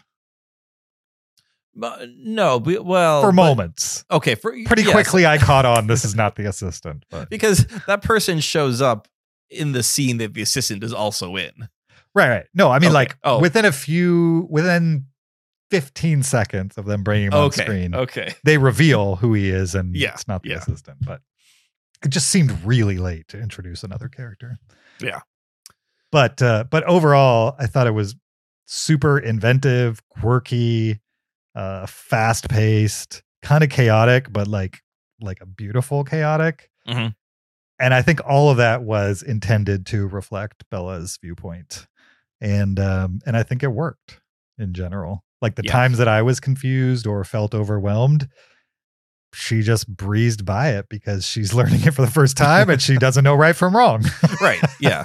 But no, we, well, for but- moments. Okay, for Pretty yes, quickly, I caught on this is not the assistant. But because that person shows up in the scene that the assistant is also in. right, right. No, I mean Okay. like Oh. within a few, within fifteen seconds of them bringing him on Okay. screen. Okay. They reveal who he is, and Yeah, it's not the yeah. assistant, but it just seemed really late to introduce another character. Yeah. But uh, but overall, I thought it was super inventive, quirky, uh, fast paced, kind of chaotic, but like like a beautiful chaotic. Mhm. And I think all of that was intended to reflect Bella's viewpoint, and um, and I think it worked in general. Like the Yeah. times that I was confused or felt overwhelmed, she just breezed by it because she's learning it for the first time and she doesn't know right from wrong. Right. Yeah.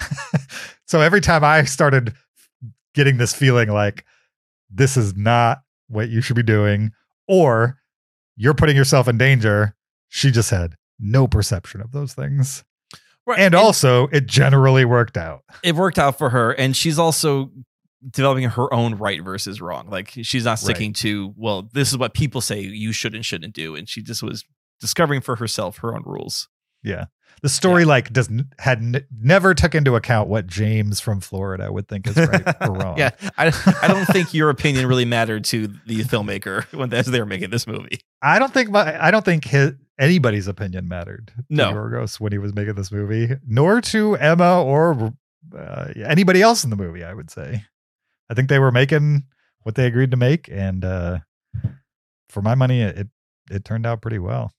So every time I started getting this feeling like this is not what you should be doing, or you're putting yourself in danger, she just had no perception of those things. Right. And also, it generally worked out. it worked out for her, and she's also developing her own right versus wrong. Like she's not sticking to, well, this is what people say you should and shouldn't do, and she just was discovering for herself her own rules. Yeah. The story like does n- had n- never took into account what James from Florida would think is right or wrong. Yeah, I I don't think your opinion really mattered to the filmmaker when as they were making this movie. I don't think my I don't think his, anybody's opinion mattered to No. Yorgos when he was making this movie, nor to Emma or uh, anybody else in the movie, I would say. I think they were making what they agreed to make, and uh, for my money, it it turned out pretty well.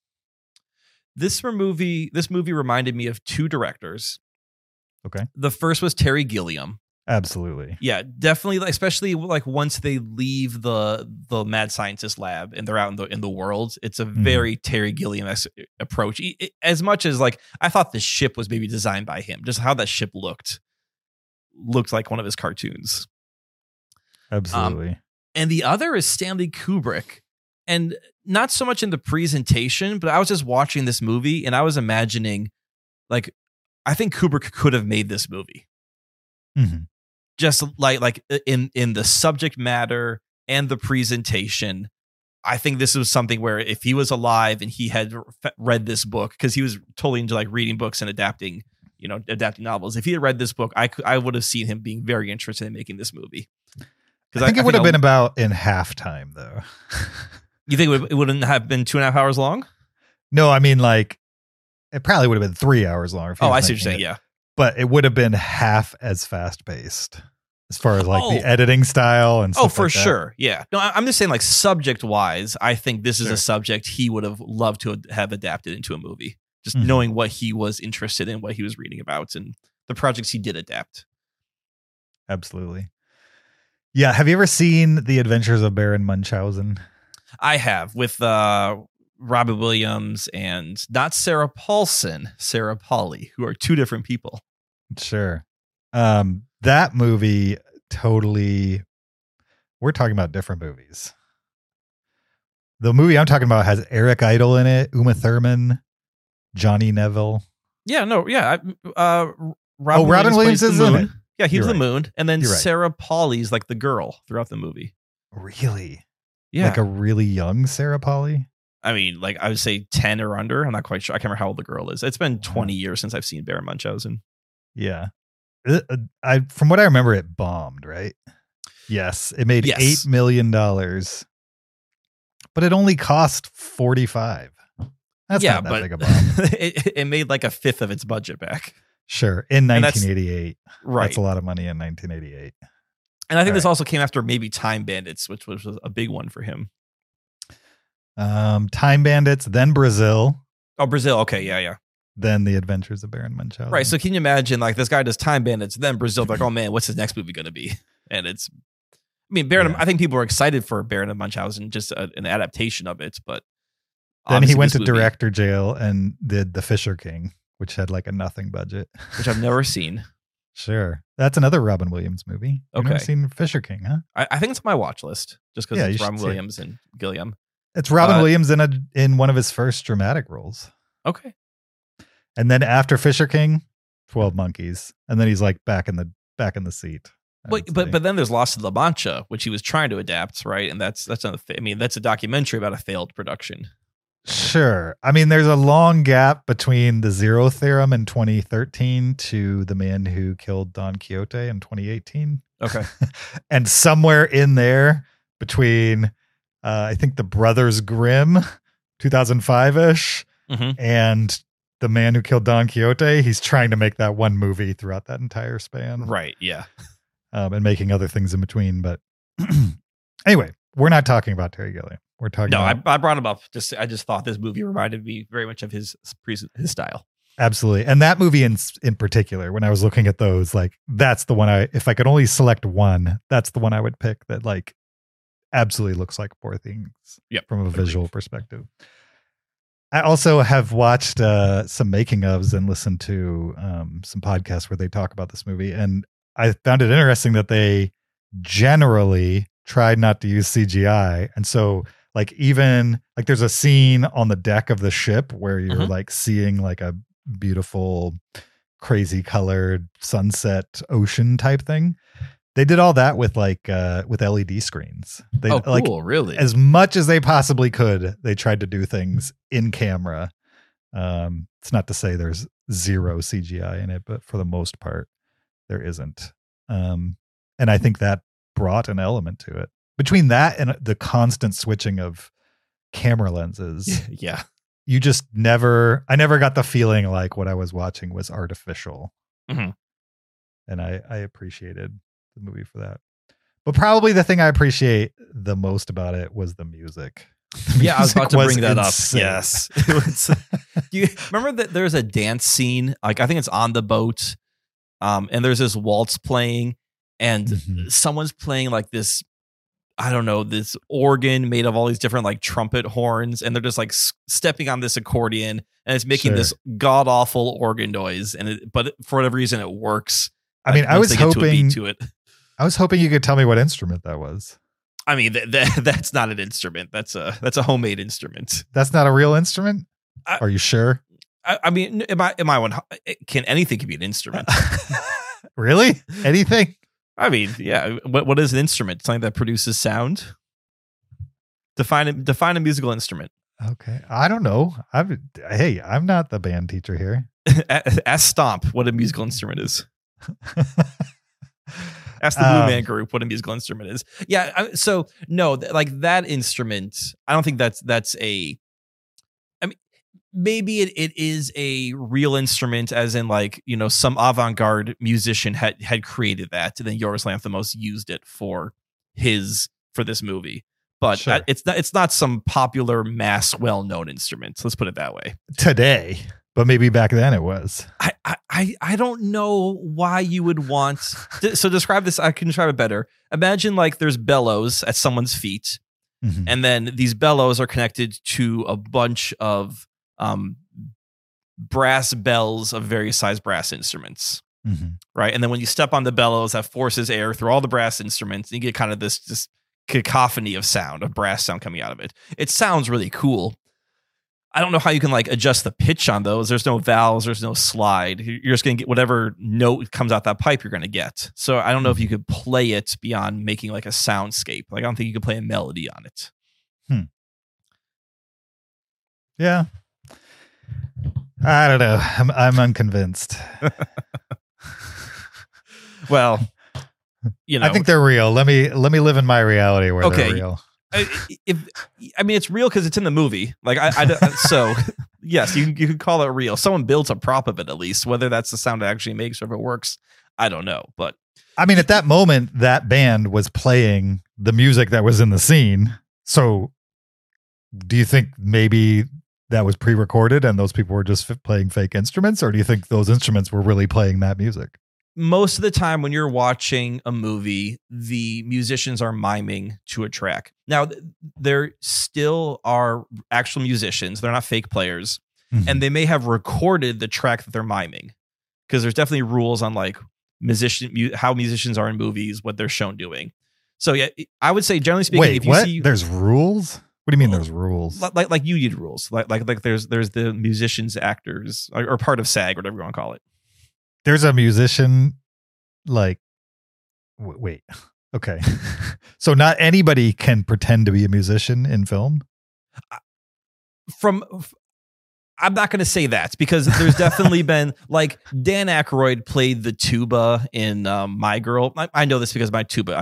This movie, this movie reminded me of two directors. Okay. The first was Terry Gilliam. Absolutely. Yeah, definitely, especially like once they leave the the mad scientist lab and they're out in the in the world, it's a very Terry Gilliam approach. E- e- As much as like I thought the ship was maybe designed by him, just how that ship looked looked like one of his cartoons. Absolutely. And the other is Stanley Kubrick. And not so much in the presentation, but I was just watching this movie and I was imagining, like, I think Kubrick could have made this movie. Mhm. Just like like in in the subject matter and the presentation. I think this was something where if he was alive and he had f- read this book, because he was totally into like reading books and adapting, you know, adapting novels. If he had read this book, I could, I would have seen him being very interested in making this movie. I think I, it would I have been I- about in halftime, though. You think it, would, it wouldn't have been two and a half hours long? No, I mean, like, it probably would have been three hours long. If he Oh, was I see what you're making saying. it. Yeah. But it would have been half as fast paced as far as like Oh. the editing style and stuff Oh, for like that. sure. Yeah. No, I- I'm just saying, like, subject wise, I think this is Sure. a subject he would have loved to have adapted into a movie. Just Mhm. knowing what he was interested in, what he was reading about, and the projects he did adapt. Absolutely. Yeah. Have you ever seen The Adventures of Baron Munchausen? I have with uh, Robin Williams and not Sarah Paulson, Sarah Pauli, who are two different people. Sure. Um, that movie totally. We're talking about different movies. The movie I'm talking about has Eric Idle in it, Uma Thurman, Johnny Neville. Yeah, no, yeah. I- Uh, Robin Oh, Robin Williams plays is the in moon. it. Yeah, he's You're the right. moon, and then You're right. Sarah Pauli's like the girl throughout the movie. Really? Yeah, Like a really young Sarah Polly? I mean, like I would say ten or under. I'm not quite sure. I can't remember how old the girl is. It's been Wow. twenty years since I've seen Baron Munchausen. Yeah. Uh, uh, I from what I remember, it bombed, right? Yes. It made Yes. eight million dollars. But it only cost forty-five. That's yeah, not that but big a bomb. it, it made like a fifth of its budget back. Sure. In And that's- nineteen eighty-eight. Right. That's a lot of money in nineteen eighty-eight. And I think All this right. also came after maybe Time Bandits, which was a big one for him. Um, Time Bandits, then Brazil, Oh, Brazil. Okay. Yeah. Yeah. then The Adventures of Baron Munchausen. Right. So can you imagine like this guy does Time Bandits, then Brazil, like, oh man, what's his next movie going to be? And it's, I mean, Baron, Yeah. I think people are excited for Baron of Munchausen, just a, an adaptation of it. But Then he obviously went this to movie, director jail and did The Fisher King, which had like a nothing budget. which I've never seen. Sure. That's another Robin Williams movie. You've never Okay. seen Fisher King, huh? I, I think it's on my watch list just because Yeah, you it's should Robin see it. Williams and Gilliam. It's Robin Uh, Williams in a in one of his first dramatic roles. Okay. And then after Fisher King, twelve Monkeys. And then he's like back in the back in the seat. I But would but say. but then there's Lost to La Mancha, which he was trying to adapt, right? And that's that's not. I mean, that's a documentary about a failed production. Sure. I mean, there's a long gap between the Zero Theorem in twenty thirteen to The Man Who Killed Don Quixote in twenty eighteen. Okay. And somewhere in there, between uh, I think the Brothers Grimm, two thousand five ish, Mhm. and The Man Who Killed Don Quixote. He's trying to make that one movie throughout that entire span, Right. Yeah. um, and making other things in between. But anyway, we're not talking about Terry Gilliam. We're talking No, I, about I brought him up. Just I just thought this movie reminded me very much of his his style. absolutely, and that movie in in particular. When I was looking at those, like that's the one I, if I could only select one, that's the one I would pick. That like absolutely looks like Poor Things. Yep, from a agreed. visual perspective. I also have watched uh, some making ofs and listened to um, some podcasts where they talk about this movie, and I found it interesting that they generally tried not to use C G I, and so like even like there's a scene on the deck of the ship where you're Mhm. like seeing like a beautiful, crazy colored sunset ocean type thing. They did all that with like uh, with L E D screens. They Oh, like cool! Really? as much as they possibly could, they tried to do things in camera. Um, it's not to say there's zero C G I in it, but for the most part, there isn't. Um, and I think that brought an element to it. Between that and the constant switching of camera lenses, yeah. you just never, I never got the feeling like what I was watching was artificial. Mhm. And I, I appreciated the movie for that. But probably the thing I appreciate the most about it was the music. The Yeah, I was music about to was bring that insane. up. Yes. It was, you remember that there's a dance scene? Like I think it's on the boat. Um, and there's this waltz playing, and Mhm. someone's playing like this, I don't know, this organ made of all these different like trumpet horns, and they're just like s- stepping on this accordion, and it's making Sure. this god awful organ noise. And it, but for whatever reason, it works. I mean, like, I once was they get to a beat hoping, to it. I was hoping you could tell me what instrument that was. I mean, th- th- that's not an instrument. That's a that's a homemade instrument. That's not a real instrument? I- Are you sure? I, I mean, am I am I one? Can anything can be an instrument? Really? Anything? I mean, yeah. What what is an instrument? Something that produces sound. Define it. Define a musical instrument. Okay. I don't know. I'm hey, I'm not the band teacher here. Ask Stomp what a musical instrument is. Ask the Blue Um, Man Group what a musical instrument is. Yeah. I, so no, th- like that instrument. I don't think that's that's a. I mean, maybe it, it is a real instrument, as in like you know some avant-garde musician had had created that, and then Yorgos Lanthimos used it for his for this movie. But Sure. uh, it's not it's not some popular mass well-known instrument. Let's put it that way. Today, but maybe back then it was. I, I- I, I don't know why you would want. So describe this. I can describe it better. Imagine like there's bellows at someone's feet, Mhm. and then these bellows are connected to a bunch of um, brass bells of various size brass instruments. Mhm. Right. And then when you step on the bellows, that forces air through all the brass instruments, and you get kind of this, this cacophony of sound, of brass sound coming out of it. It sounds really cool. I don't know how you can like adjust the pitch on those. There's no valves, there's no slide. You're just going to get whatever note comes out that pipe you're going to get. So I don't know if you could play it beyond making like a soundscape. Like I don't think you could play a melody on it. Yeah. I don't know. I'm I'm unconvinced. Well, you know, I think they're real. Let me let me live in my reality where Okay. they're real. I- if I mean it's real because it's in the movie. Like I, I don't- so yes, you you could call it real. Someone built a prop of it at least. Whether that's the sound it actually makes or if it works, I don't know. But I mean, at that moment, that band was playing the music that was in the scene. So, do you think maybe that was pre-recorded and those people were just f- playing fake instruments, or do you think those instruments were really playing that music? most of the time when you're watching a movie, the musicians are miming to a track. Now, th- there still are actual musicians. They're not fake players. Mhm. And they may have recorded the track that they're miming, because there's definitely rules on like musician mu- how musicians are in movies, what they're shown doing. So yeah, I would say generally speaking, Wait, if you what? see There's rules? What do you mean there's rules? like, like like union rules, like like like there's there's the musicians, actors, or, or part of SAG, whatever you want to call it. There's a musician, like, w- wait, okay. So not anybody can pretend to be a musician in film? From f- I'm not going to say that, because there's definitely been, like, Dan Aykroyd played the tuba in um, My Girl. I, I know this because my tuba, I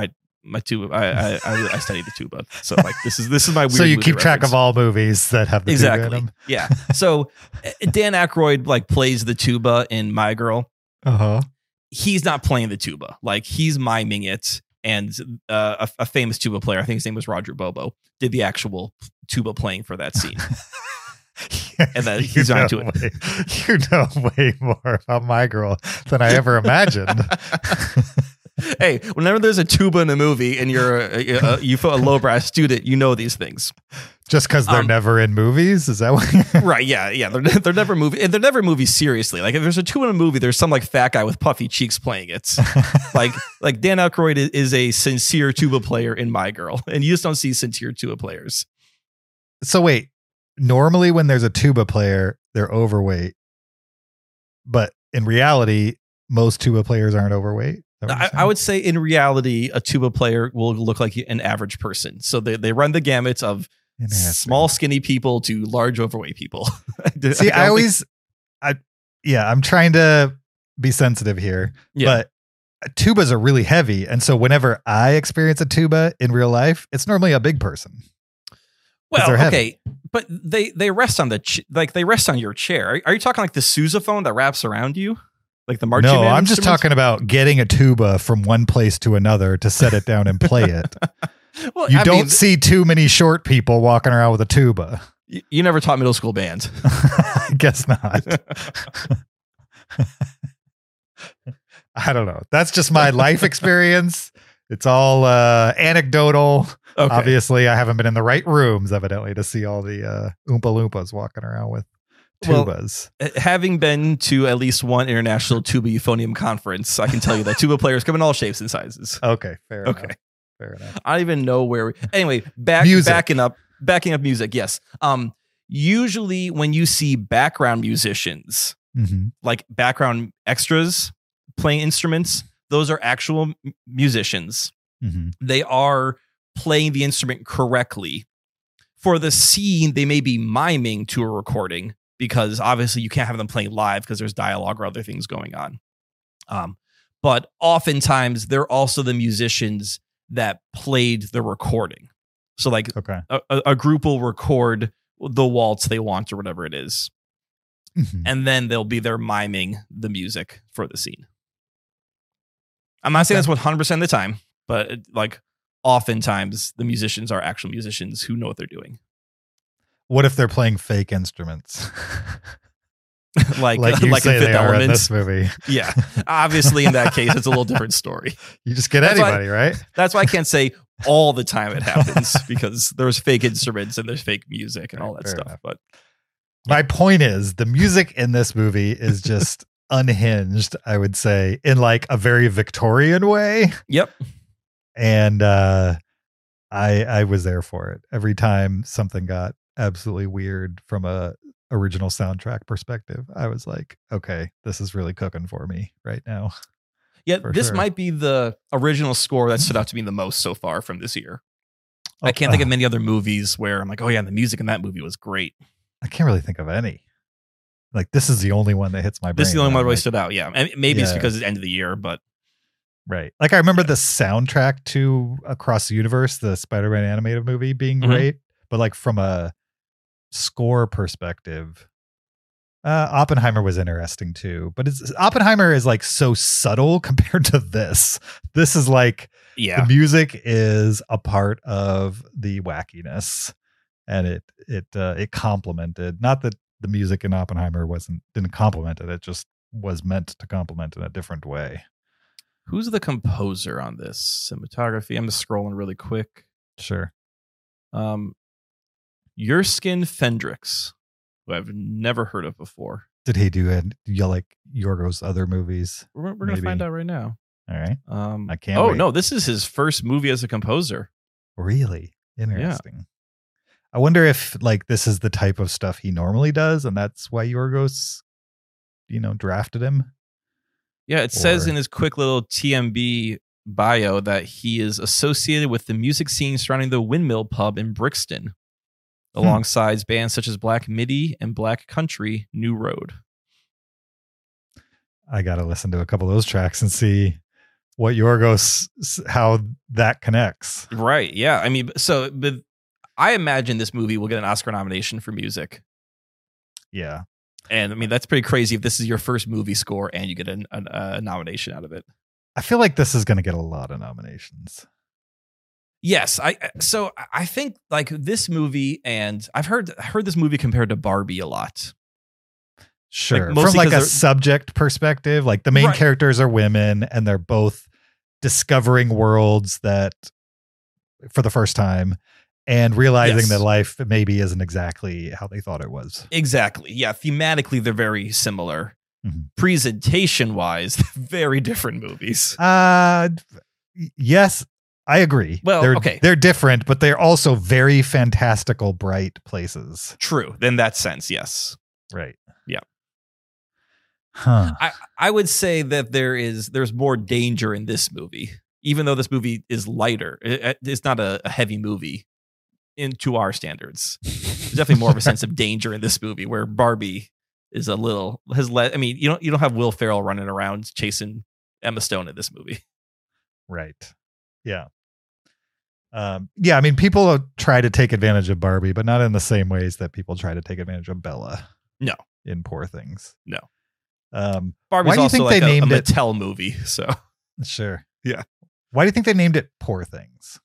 my tuba. I I, I, I studied the tuba, so like this is this is my weird. So you movie keep track reference. of all movies that have the tuba in Exactly. them. Yeah. So uh, Dan Aykroyd like plays the tuba in My Girl. Uh huh. He's not playing the tuba. Like he's miming it. And uh, a, a famous tuba player, I think his name was Roger Bobo, did the actual tuba playing for that scene. And then he's on to it. Way, you know way more about My Girl than I ever imagined. Hey, whenever there's a tuba in a movie and you're a, a, a, you feel a lowbrow student, you know these things. Just because they're Um, never in movies? Is that what? Right, yeah, yeah. They're, they're never movie. They're never movies seriously. Like if there's a tuba in a movie, there's some like fat guy with puffy cheeks playing it. like like Dan Aykroyd is, is a sincere tuba player in My Girl, and you just don't see sincere tuba players. So wait, normally when there's a tuba player, they're overweight. But in reality, most tuba players aren't overweight. Is that what you're I, I saying? would say in reality, a tuba player will look like an average person. So they, they run the gamut of Interesting. small, skinny people to large, overweight people. See, I, don't always, I yeah, I'm trying to be sensitive here, Yeah. but tubas are really heavy, and so whenever I experience a tuba in real life, it's normally a big person. think- well, they're heavy. okay, but they they rest on the ch- like they rest on your chair. Are, are you talking like the sousaphone that wraps around you, like the marching No, band I'm just instruments? talking about getting a tuba from one place to another to set it down and play it. Well, You I don't mean, see too many short people walking around with a tuba. you, you never taught middle school band. I guess not. I don't know. That's just my life experience. It's all uh, anecdotal. Okay. Obviously, I haven't been in the right rooms, evidently, to see all the uh, Oompa Loompas walking around with Well, tubas. Uh, Having been to at least one international tuba euphonium conference, I can tell you that tuba players come in all shapes and sizes. Okay, fair Okay. enough. Fair enough. I don't even know where we anyway, back Music. backing up backing up music, yes. Um usually when you see background musicians, Mhm. like background extras playing instruments, those are actual m- musicians. Mhm. They are playing the instrument correctly. For the scene, they may be miming to a recording because obviously you can't have them playing live because there's dialogue or other things going on. Um, but oftentimes they're also the musicians that played the recording. So like Okay. a, a a group will record the waltz they want or whatever it is, Mhm. and then they'll be there miming the music for the scene. I'm not saying that's one hundred percent of the time, but it, like oftentimes the musicians are actual musicians who know what they're doing. What if they're playing fake instruments? like like like, you in say Fifth they are in Element. this movie. Yeah, obviously in that case it's a little different story. You just get That's why- anybody, right? That's why I can't say all the time it happens because there's fake instruments and there's fake music and all that Fair stuff. enough. But My point is the music in this movie is just unhinged, I would say, in like a very Victorian way. yep, And uh I I was there for it. Every time something got absolutely weird from a original soundtrack perspective, I was like, okay, this is really cooking for me right now. yeah. For This sure. might be the original score that stood out to me the most so far from this year. I Oh, can't think of uh, many other movies where I'm like, oh yeah, the music in that movie was great. I can't really think of any. Like this is the only one that hits my brain. This is the only and one I'm that really like, stood out. Yeah, and maybe it's Yeah. because it's end of the year, but right. Like I remember the soundtrack to Across the Universe, the Spider-Man animated movie, being Mhm. great, but like from a score perspective, uh, Oppenheimer was interesting too. But it's Oppenheimer is like so subtle compared to this. This is like yeah, the music is a part of the wackiness, and it it uh, it complemented. Not that the music in Oppenheimer wasn't didn't complement it. It just was meant to complement in a different way. who's the composer on this cinematography? I'm just scrolling really quick. Sure. Um, Yurskin Fendrix, who I've never heard of before. Did he do it? You like Yorgos other movies? We're, we're gonna Maybe. find out right now. All right. Um, I can't Oh wait. no, this is his first movie as a composer. Really interesting. I wonder if like this is the type of stuff he normally does, and that's why Yorgos, you know, drafted him. Yeah, it says Or- in his quick little T M B bio that he is associated with the music scene surrounding the Windmill Pub in Brixton, Hmm. alongside bands such as Black Midi and Black Country New Road. I got to listen to a couple of those tracks and see what Yorgos, how that connects. Right. Yeah. I mean, so, but I imagine this movie will get an Oscar nomination for music. Yeah. And I mean, that's pretty crazy if this is your first movie score and you get an, an, a nomination out of it. I feel like this is going to get a lot of nominations. Yes. I, so I think like this movie, and I've heard, heard this movie compared to Barbie a lot. Sure. Like, From mostly like a 'cause they're- subject perspective, like the main Right. characters are women and they're both discovering worlds that for the first time and realizing Yes. that life maybe isn't exactly how they thought it was. Exactly. Yeah. Thematically, they're very similar. Mhm. Presentation wise, very different movies. Uh yes, I agree. Well, they're, okay. They're different, but they're also very fantastical, bright places. True. In that sense, yes. Right. Yeah. Huh. I, I would say that there is there's more danger in this movie, even though this movie is lighter. It, it's not a, a heavy movie in to our standards. There's definitely more of a sense of danger in this movie, where Barbie is a little has let. I mean, you don't you don't have Will Ferrell running around chasing Emma Stone in this movie. Right. Yeah. Um, yeah, I mean, people try to take advantage of Barbie, but not in the same ways that people try to take advantage of Bella. No. In Poor Things. No. Um, Barbie's Why do you also think like they a, a named it- Mattel movie, so sure. Yeah. Why do you think they named it Poor Things?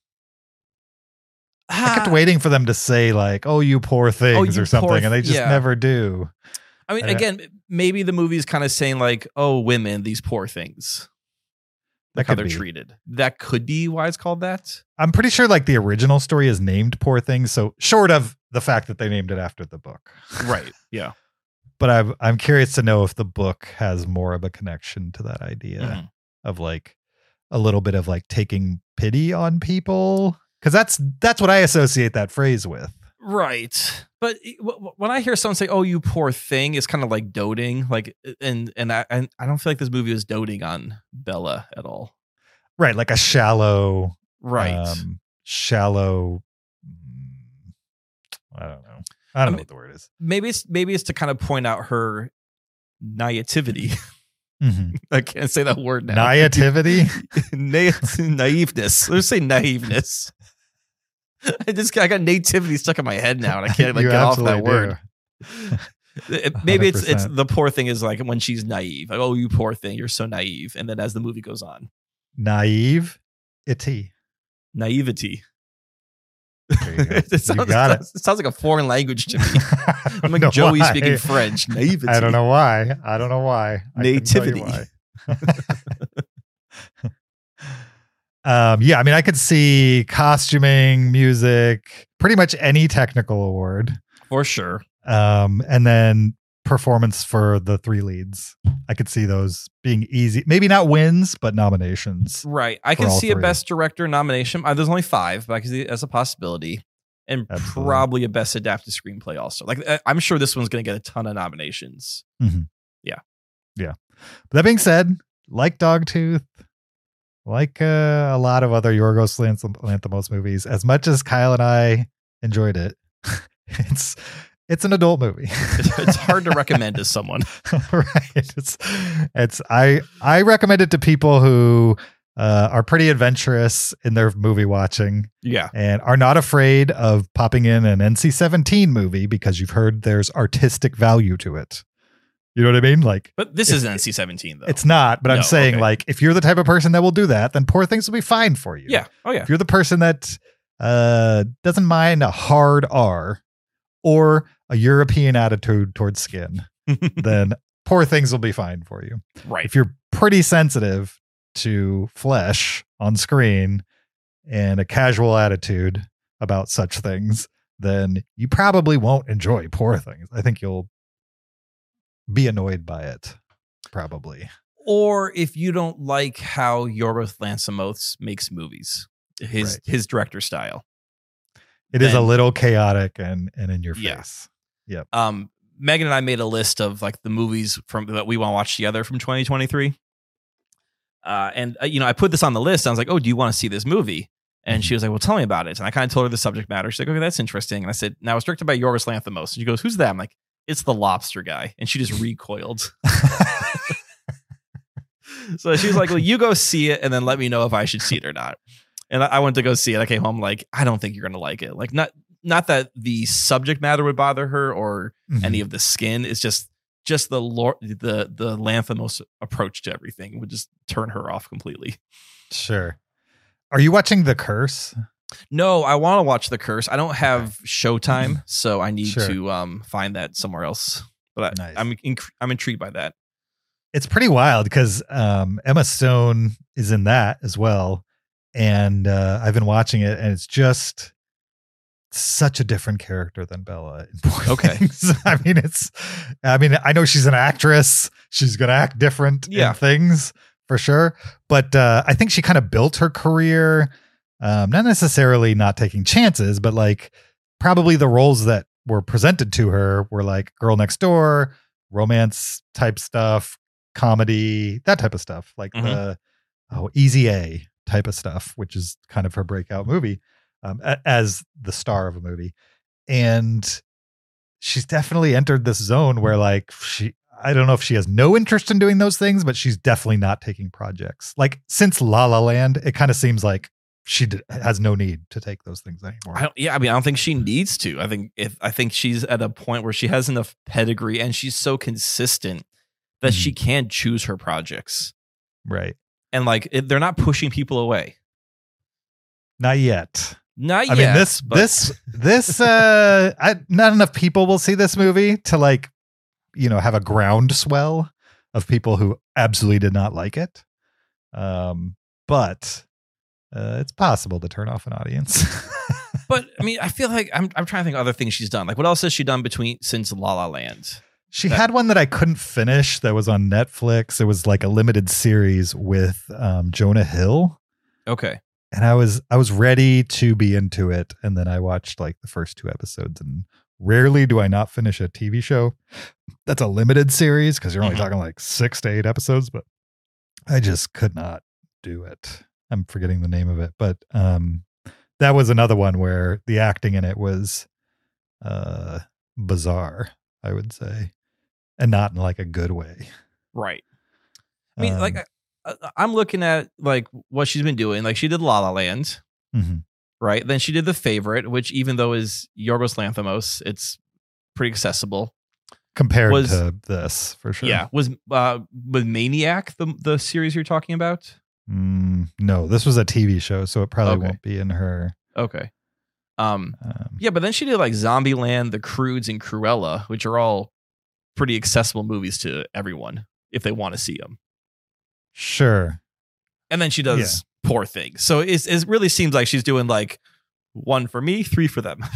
I kept Ah, waiting for them to say like, "Oh, you poor things" you or something, poor and they th- just yeah. never do. I mean, Uh, again, maybe the movie's kind of saying like, "Oh, women, these poor things." Like That how could they're be. treated. That could be why it's called that. I'm pretty sure like the original story is named Poor Things, so short of the fact that they named it after the book. Right. Yeah. But I'm I'm curious to know if the book has more of a connection to that idea Mhm. of like a little bit of like taking pity on people, because that's that's what I associate that phrase with. Right. But it- w- w- when I hear someone say, "Oh, you poor thing," it's kind of like doting. Like, and and I and I don't feel like this movie is doting on Bella at all. Right, like a shallow, Right. um, shallow. mm, I don't know. I don't I know mean- what the word is. maybe it's maybe it's to kind of point out her naivety. Mhm. I can't say that word now. Naivety. Na- naiveness. Let's say naiveness. I just I got nativity stuck in my head now, and I can't like You get off that absolutely word. do. It- maybe it's one hundred it's percent. the poor thing is like when she's naive. Like, oh, you poor thing, you're so naive. And then as the movie goes on, Naive. Itty. naivety. There you go. it, You sounds, got it. it sounds like a foreign language to me. I I'm don't like know Joey why. speaking French. Naivety. I don't know why. I don't know why. I couldn't tell you Nativity. why. um, yeah, I mean, I could see costuming, music, pretty much any technical award, For sure. um, and then performance for the three leads. I could see those being easy. Maybe not wins, but nominations. Right. I For can all see a three. best director nomination. Uh, there's only five, but I can see it as a possibility. And Absolutely. probably a best adapted screenplay also. Like I- I'm sure this one's going to get a ton of nominations. But that being said, like Dogtooth, like uh, a lot of other Yorgos Lanth- Lanthimos movies, as much as Kyle and I enjoyed it, it's it's an adult movie. It's, it's hard to recommend to someone. Right. It's it's I I recommend it to people who uh, are pretty adventurous in their movie watching Yeah. and are not afraid of popping in an N C seventeen movie because you've heard there's artistic value to it. You know what I mean? Like But this If- is N C seventeen though. it's not, but No, I'm saying okay. like if you're the type of person that will do that, then Poor Things will be fine for you. Yeah. Oh yeah. If you're the person that uh, doesn't mind a hard R or a European attitude towards skin, then Poor Things will be fine for you. Right. If you're pretty sensitive to flesh on screen and a casual attitude about such things, then you probably won't enjoy Poor Things. I think you'll be annoyed by it, probably. Or if you don't like how Yorgos Lanthimos makes movies, his Right. his director style. It is a Then- little chaotic and, and in your Yeah. face. Um, Megan and I made a list of like the movies from that we want to watch together from twenty twenty-three. Uh, and uh, you know, I put this on the list. I was like, "Oh, do you want to see this movie?" And she was like, "Well, tell me about it." And I kind of told her the subject matter. She's like, "Okay, that's interesting." And I said, "Now it's directed by Yorgos Lanthimos." And she goes, "Who's that?" I'm like, "It's the Lobster guy." And she just recoiled. So she was like, well, you go see it and then let me know if I should see it or not. And I I went to go see it. I came home like, I don't think you're going to like it. Like, not not that the subject matter would bother her or Mhm. any of the skin. It's just just the lore, the the Lanthimos approach to everything would just turn her off completely. Sure. Are you watching The Curse? No, I want to watch The Curse. I don't have Showtime, so I need Sure. to um, find that somewhere else. But I, Nice. I'm inc- I'm intrigued by that. It's pretty wild because um, Emma Stone is in that as well. And uh, I've been watching it, and it's just such a different character than Bella in Poor Okay. Things. I mean, it's, I mean, I know she's an actress. She's going to act different Yeah. in things for sure. But uh, I think she kind of built her career, um, not necessarily not taking chances, but like probably the roles that were presented to her were like Girl Next Door, romance type stuff, comedy, that type of stuff, like Mhm. the oh, Easy A type of stuff, which is kind of her breakout movie um, a- as the star of a movie. And she's definitely entered this zone where like she, I don't know if she has no interest in doing those things, but she's definitely not taking projects. Like since La La Land, it kind of seems like she d- has no need to take those things anymore. I don't, yeah, I mean, I don't think she needs to. I think if I think she's at a point where she has enough pedigree and she's so consistent that Mhm. she can choose her projects. Right. And like, it, they're not pushing people away. Not yet. Not I yet. mean, this, but- this, this, uh, I, not enough people will see this movie to like, you know, have a groundswell of people who absolutely did not like it. Um, but, uh, it's possible to turn off an audience. But I mean, I feel like I'm I'm trying to think of other things she's done. Like, what else has she done between since La La Land? She That- had one that I couldn't finish that was on Netflix. It was like a limited series with um, Jonah Hill. Okay. And I was I was ready to be into it. And then I watched like the first two episodes. And rarely do I not finish a T V show that's a limited series because you're only Mhm. talking like six to eight episodes. But I just could not do it. I'm forgetting the name of it. But um, that was another one where the acting in it was uh, bizarre, I would say. And not in like a good way. Right. I mean, Um, like, I, I'm looking at like what she's been doing. Like, she did La La Land, mhm. right? Then she did The Favorite, which even though is Yorgos Lanthimos, it's pretty accessible. Compared Was- to this, for sure. Yeah. Was uh was Maniac the the series you're talking about? Mm, no, this was a T V show, so it probably Okay. won't be in her. Okay. Um. Um, Yeah, but then she did like Zombieland, The Croods, and Cruella, which are all pretty accessible movies to everyone if they want to see them. sure. And then she does Poor Things. So it's, it really seems like she's doing like one for me, three for them.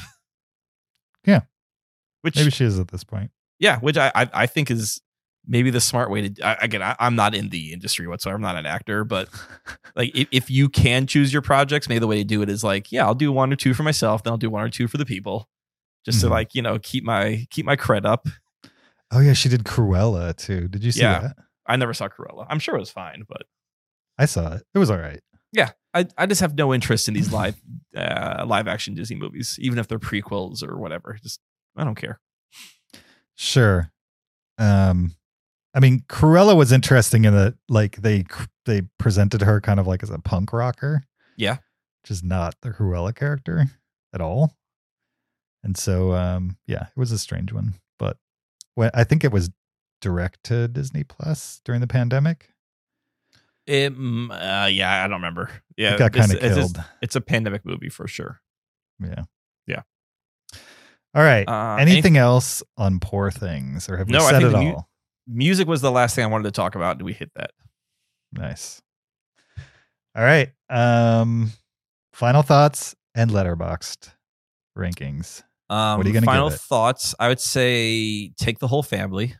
Yeah. Which, Maybe she is at this point. yeah, which I, I, I think is maybe the smart way to, I, again, I, I'm not in the industry whatsoever. I'm not an actor, but like if, if you can choose your projects, maybe the way to do it is like, yeah, I'll do one or two for myself. Then I'll do one or two for the people just Mhm. to like, you know, keep my, keep my cred up. Oh, yeah, she did Cruella too. Did you see Yeah. that? I never saw Cruella. I'm sure it was fine, but I saw it. It was all right. yeah, I, I just have no interest in these live uh, live action Disney movies, even if they're prequels or whatever. Just I don't care. Sure. Um, I mean, Cruella was interesting in that, like, they they presented her kind of like as a punk rocker. Yeah. Which is not the Cruella character at all. And so, um, yeah, it was a strange one. But when, I think it was direct to Disney Plus during the pandemic. It, mm, uh, yeah, I don't remember. Yeah, It got it's- kind of it's, killed. It's, it's a pandemic movie for sure. Yeah. Yeah. All right. Uh, Anything else on Poor Things, or have we No, I said think it the mu- all? Music was the last thing I wanted to talk about. Did we hit that? Nice. All right. Um, final thoughts and Letterboxd rankings. Um, What are you gonna final give it? thoughts? I would say take the whole family.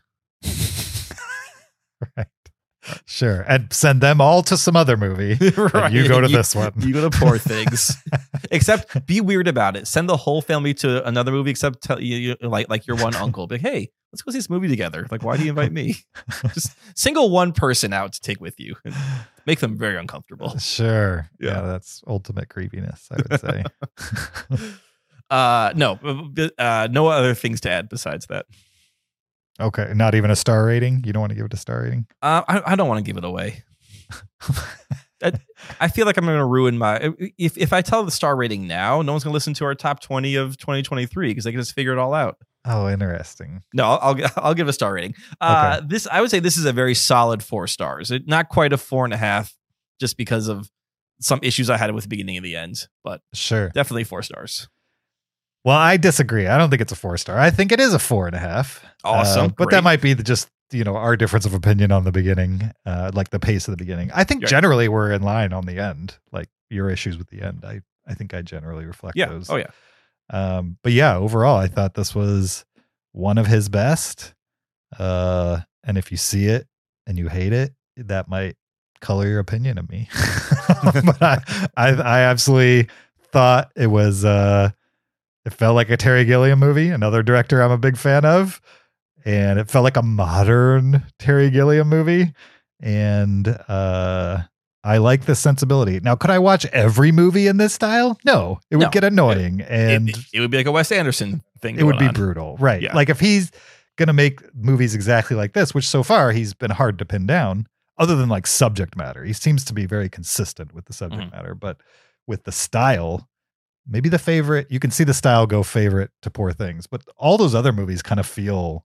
Right. Sure. And send them all to some other movie. And you go to this one. You go to Poor Things. Except be weird about it. Send the whole family to another movie. Except tell you, you like like your one uncle. Be like, hey, let's go see this movie together. Like, why do you invite me? Just single one person out to take with you and make them very uncomfortable. Sure. Yeah. Yeah. That's ultimate creepiness, I would say. Uh, no, b- uh, no other things to add besides that. Okay. Not even a star rating? You don't want to give it a star rating? Uh, I, I don't want to give it away. I, I feel like I'm going to ruin my. If if I tell the star rating now, no one's going to listen to our top twenty of twenty twenty-three because they can just figure it all out. Oh, interesting. No, I'll I'll, I'll give a star rating. Uh, okay. This I would say this is a very solid four stars. It, not quite a four and a half, just because of some issues I had with the beginning and the end. But sure, definitely four stars. Well, I disagree. I don't think it's a four star. I think it is a four and a half. Awesome, uh, but great. That might be the just. You know, our difference of opinion on the beginning, uh, like the pace of the beginning. I think yeah. generally we're in line on the end, like your issues with the end. I, I think I generally reflect yeah. those. Oh, yeah. Um, but yeah, overall, I thought this was one of his best. Uh, and if you see it and you hate it, that might color your opinion of me. But I, I, I absolutely thought it was, uh, it felt like a Terry Gilliam movie, another director I'm a big fan of. And it felt like a modern Terry Gilliam movie. And uh, I like the sensibility. Now, could I watch every movie in this style? No, it would no. get annoying. It, and it, it would be like a Wes Anderson thing. It would be on. brutal. Right. Yeah. Like if he's going to make movies exactly like this, which so far he's been hard to pin down, other than like subject matter. He seems to be very consistent with the subject mm-hmm. matter. But with the style, maybe the favorite, you can see the style go favorite to Poor Things. But all those other movies kind of feel...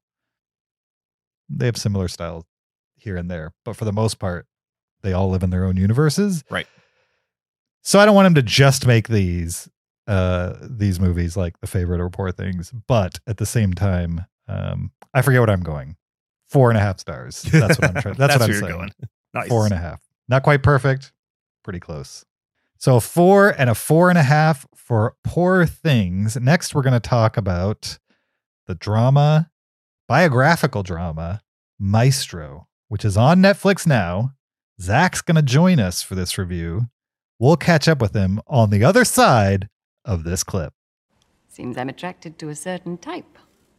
They have similar styles here and there, but for the most part, they all live in their own universes. Right. So I don't want him to just make these, uh, these movies like The Favorite or Poor Things, but at the same time, um, I forget what I'm going. Four and a half stars. That's what I'm trying. That's, That's what I'm where saying. You're going. Nice. Four and a half. Not quite perfect. Pretty close. So a four and a four and a half for Poor Things. Next, we're going to talk about the drama. Biographical drama, Maestro, which is on Netflix now. Zach's going to join us for this review. We'll catch up with him on the other side of this clip. Seems I'm attracted to a certain type.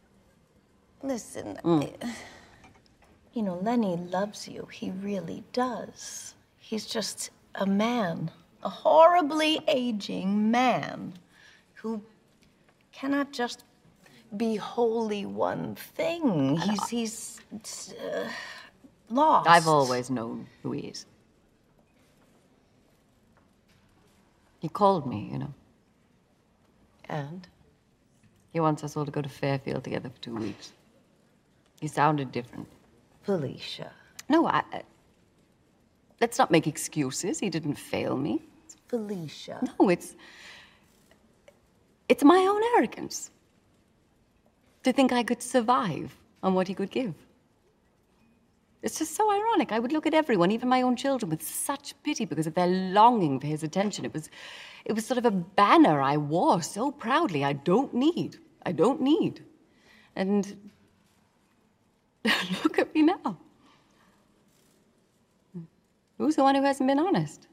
Listen, Mm. I- you know, Lenny loves you. He really does. He's just a man, a horribly aging man who cannot just be wholly one thing. He's he's uh, lost. I've always known who he is. He called me, you know. And He wants us all to go to Fairfield together for two weeks. He sounded different. Felicia. No, I... I let's not make excuses. He didn't fail me. Felicia. No, it's... It's my own arrogance. To think I could survive on what he could give. It's just so ironic. I would look at everyone, even my own children, with such pity because of their longing for his attention. It was, it was sort of a banner I wore so proudly. I don't need. I don't need. And look at me now. Who's the one who hasn't been honest?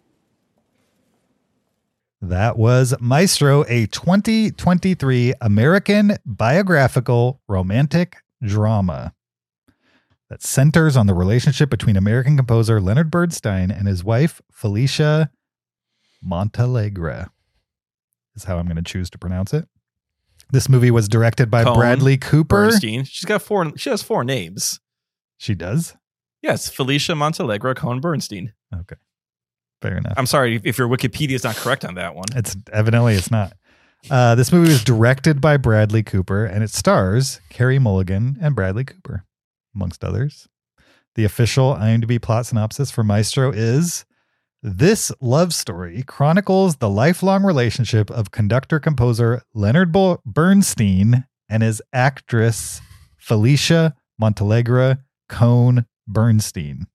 That was Maestro, a twenty twenty-three American biographical romantic drama that centers on the relationship between American composer Leonard Bernstein and his wife, Felicia Montalegre, is how I'm going to choose to pronounce it. This movie was directed by Cohn Bradley Cooper. Bernstein. She's got four. She has four names. She does? Yes, Felicia Montalegre Cohn Bernstein. Okay. Fair enough. I'm sorry if your Wikipedia is not correct on that one. It's evidently it's not. Uh, this movie was directed by Bradley Cooper, and it stars Carey Mulligan and Bradley Cooper, amongst others. The official IMDb plot synopsis for Maestro is: this love story chronicles the lifelong relationship of conductor-composer Leonard Bo- Bernstein and his actress Felicia Montalegre Cohn Bernstein.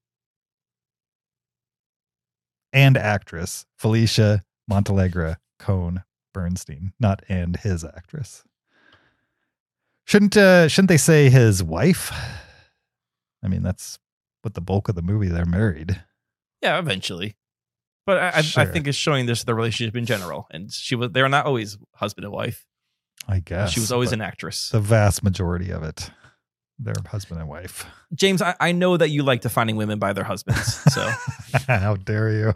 And actress Felicia Montalegre Cohn Bernstein, not and his actress. Shouldn't uh, shouldn't they say his wife? I mean, that's what the bulk of the movie. They're married. Yeah, eventually. But I, Sure. I, I think it's showing this the relationship in general, and she was. They were not always husband and wife. I guess She was always but an actress. The vast majority of it, they're husband and wife. James, I, I know that you like defining women by their husbands. So How dare you?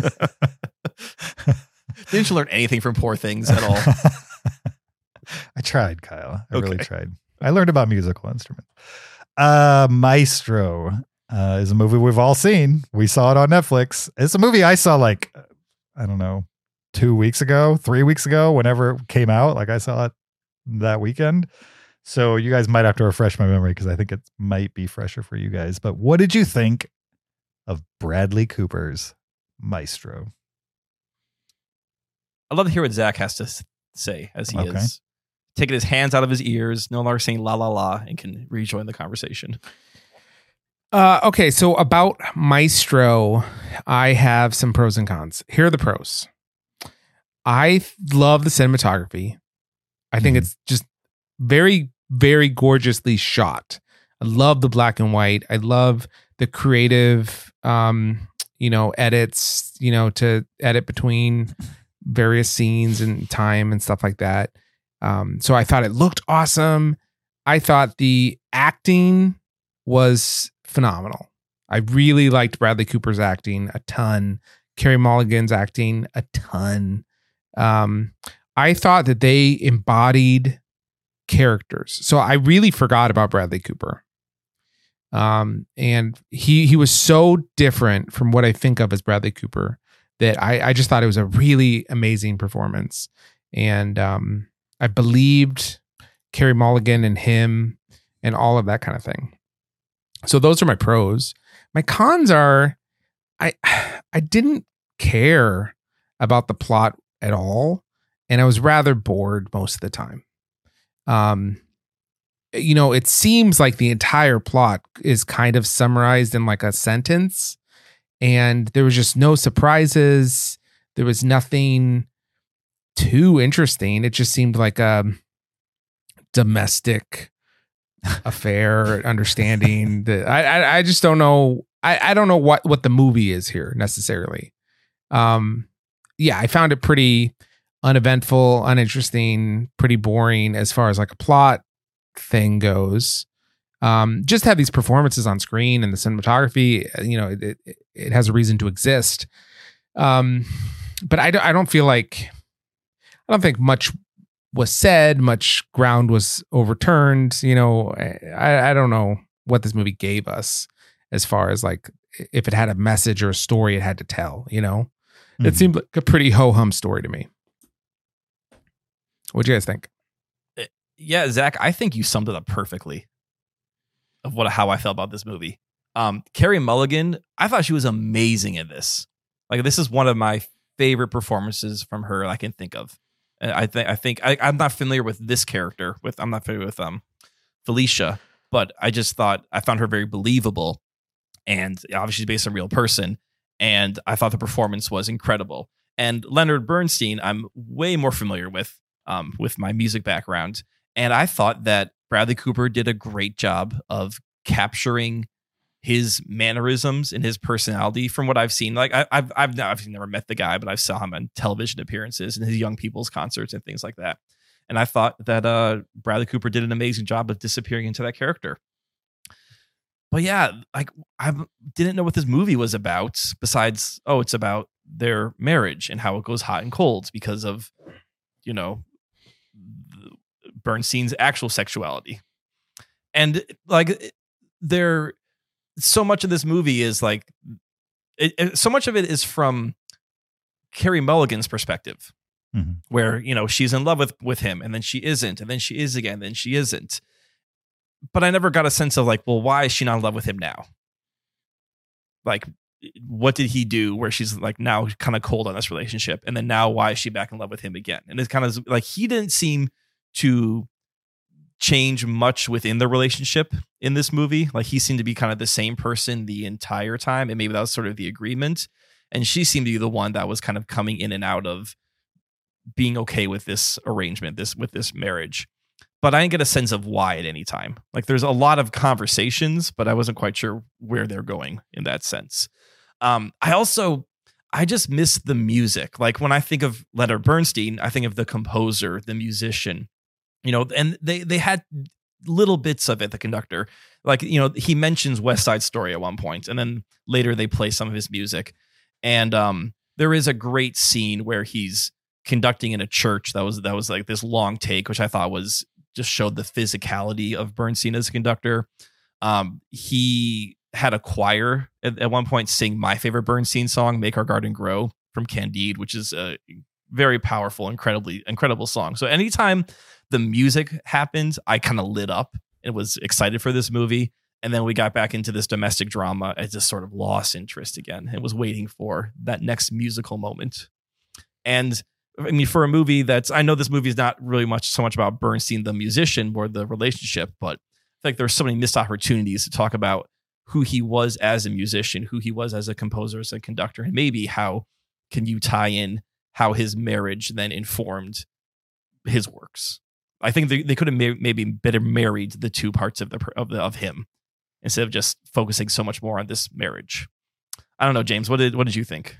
didn't you learn anything from Poor Things at all? I tried, Kyle. I really Okay. tried. I learned about musical instruments. Uh, Maestro. uh, is a movie we've all seen. We saw it on Netflix. It's a movie I saw like, I don't know, two weeks ago, three weeks ago, whenever it came out. Like I saw it that weekend. So you guys might have to refresh my memory because I think it might be fresher for you guys. But what did you think of Bradley Cooper's Maestro? I love to hear what Zach has to s- say as he Okay. is taking his hands out of his ears, no longer saying la la la, and can rejoin the conversation. Uh, okay, so about Maestro, I have some pros and cons. Here are the pros. I th- love the cinematography. I think Mhm. it's just very, very gorgeously shot. I love the black and white. I love the creative, um, you know, edits, you know, to edit between various scenes and time and stuff like that. Um, so I thought it looked awesome. I thought the acting was phenomenal. I really liked Bradley Cooper's acting a ton. Carey Mulligan's acting a ton. Um, I thought that they embodied characters. So I really forgot about Bradley Cooper. Um, and he he was so different from what I think of as Bradley Cooper that I, I just thought it was a really amazing performance. And um, I believed Carey Mulligan and him and all of that kind of thing. So those are my pros. My cons are I I didn't care about the plot at all, and I was rather bored most of the time. Um, you know, it seems like the entire plot is kind of summarized in like a sentence, and there was just no surprises. There was nothing too interesting. It just seemed like a domestic affair, understanding that I, I I just don't know. I, I don't know what, what the movie is here necessarily. Um, yeah, I found it pretty uneventful, uninteresting, pretty boring as far as like a plot thing goes. Um, just have these performances on screen and the cinematography, you know, it, it, it has a reason to exist. Um, but I don't, I don't feel like, I don't think much was said, much ground was overturned. You know, I, I don't know what this movie gave us as far as like, if it had a message or a story it had to tell, you know, Mhm. it seemed like a pretty ho-hum story to me. What'd you guys think? Yeah, Zach, I think you summed it up perfectly of what how I felt about this movie. Um, Carey Mulligan, I thought she was amazing in this. Like, this is one of my favorite performances from her I can think of. And I think I think I, I'm not familiar with this character. With I'm not familiar with um Felicia, but I just thought I found her very believable, and obviously she's based on a real person. And I thought the performance was incredible. And Leonard Bernstein, I'm way more familiar with um with my music background. And I thought that Bradley Cooper did a great job of capturing his mannerisms and his personality from what I've seen. Like I, I've, I've, I've never met the guy, but I've saw him on television appearances and his young people's concerts and things like that. And I thought that uh, Bradley Cooper did an amazing job of disappearing into that character. But yeah, like I didn't know what this movie was about besides, oh, it's about their marriage and how it goes hot and cold because of, you know, Bernstein's actual sexuality. And like there, so much of this movie is like, it, it, so much of it is from Carey Mulligan's perspective, Mhm. where, you know, she's in love with, with him and then she isn't, and then she is again, then she isn't. But I never got a sense of like, well, why is she not in love with him now? Like, what did he do where she's like now kind of cold on this relationship? And then now why is she back in love with him again? And it's kind of like, he didn't seem to change much within the relationship in this movie. Like, he seemed to be kind of the same person the entire time. And maybe that was sort of the agreement. And she seemed to be the one that was kind of coming in and out of being okay with this arrangement, this, with this marriage. But I didn't get a sense of why at any time. Like, there's a lot of conversations, but I wasn't quite sure where they're going in that sense. Um, I also, I just miss the music. Like, when I think of Leonard Bernstein, I think of the composer, the musician, you know, and they, they had little bits of it, the conductor. Like, you know, he mentions West Side Story at one point, and then later they play some of his music. And um, there is a great scene where he's conducting in a church that was, that was like this long take, which I thought was, just showed the physicality of Bernstein as a conductor. Um, he had a choir at, at one point sing my favorite Bernstein song, Make Our Garden Grow from Candide, which is a very powerful, incredibly, incredible song. So anytime the music happened, I kind of lit up and was excited for this movie. And then we got back into this domestic drama. I just sort of lost interest again and was waiting for that next musical moment. And I mean, for a movie that's, I know this movie is not really much so much about Bernstein, the musician, more the relationship, but I think there's so many missed opportunities to talk about who he was as a musician, who he was as a composer, as a conductor, and maybe how can you tie in how his marriage then informed his works. I think they, they could have may, maybe better married the two parts of the of the of him instead of just focusing so much more on this marriage. I don't know, James. What did what did you think?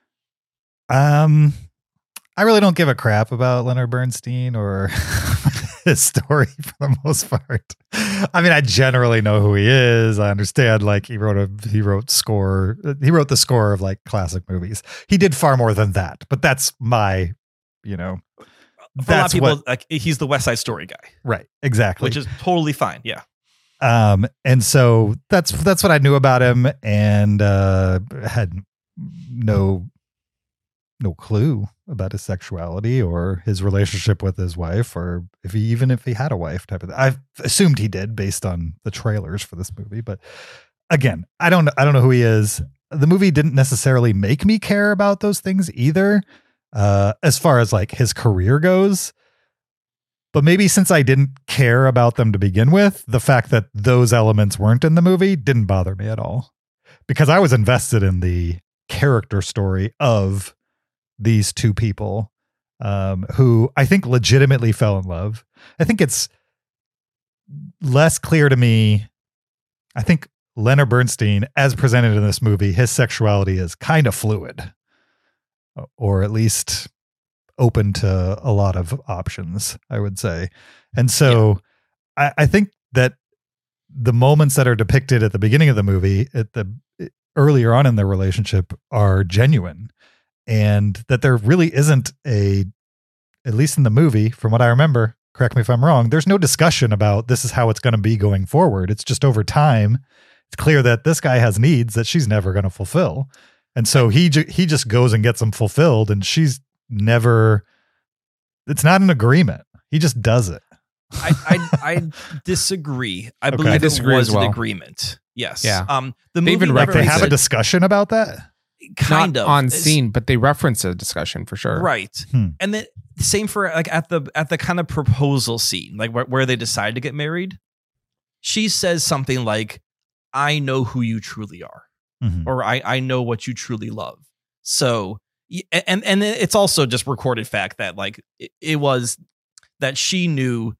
Um, I really don't give a crap about Leonard Bernstein or his story for the most part. I mean, I generally know who he is. I understand, like, he wrote a he wrote score. He wrote the score of like classic movies. He did far more than that, but that's my, you know, for a lot of people, what, like, he's the West Side Story guy, right? Exactly, which is totally fine. Yeah. Um, and so that's that's what I knew about him, and uh, had no no clue about his sexuality or his relationship with his wife, or if he even if he had a wife type of thing. I assumed he did based on the trailers for this movie, but again, I don't I don't know who he is. The movie didn't necessarily make me care about those things either, uh, as far as like his career goes. But maybe since I didn't care about them to begin with, the fact that those elements weren't in the movie didn't bother me at all, because I was invested in the character story of these two people, um, who I think legitimately fell in love. I think it's less clear to me. I think Leonard Bernstein, as presented in this movie, his sexuality is kind of fluid, or at least open to a lot of options, I would say. And so yeah. I, I think that the moments that are depicted at the beginning of the movie, at the earlier on in their relationship, are genuine. And that there really isn't a, at least in the movie, from what I remember, correct me if I'm wrong, there's no discussion about this is how it's going to be going forward. It's just over time, it's clear that this guy has needs that she's never going to fulfill. And so he, ju- he just goes and gets them fulfilled, and she's never, it's not an agreement. He just does it. I, I, I disagree. I Okay. believe I it disagree was as well. an agreement. Yes. Yeah. Um, the They movie even never They have a said- discussion about that. kind Not of on It's- scene, but they reference a discussion for sure. right? Hmm. And then same for like at the at the kind of proposal scene, like where, where they decide to get married. She says something like, "I know who you truly are," Mhm. or "I I know what you truly love." So, y- and and it's also just recorded fact that like it, it was that she knew,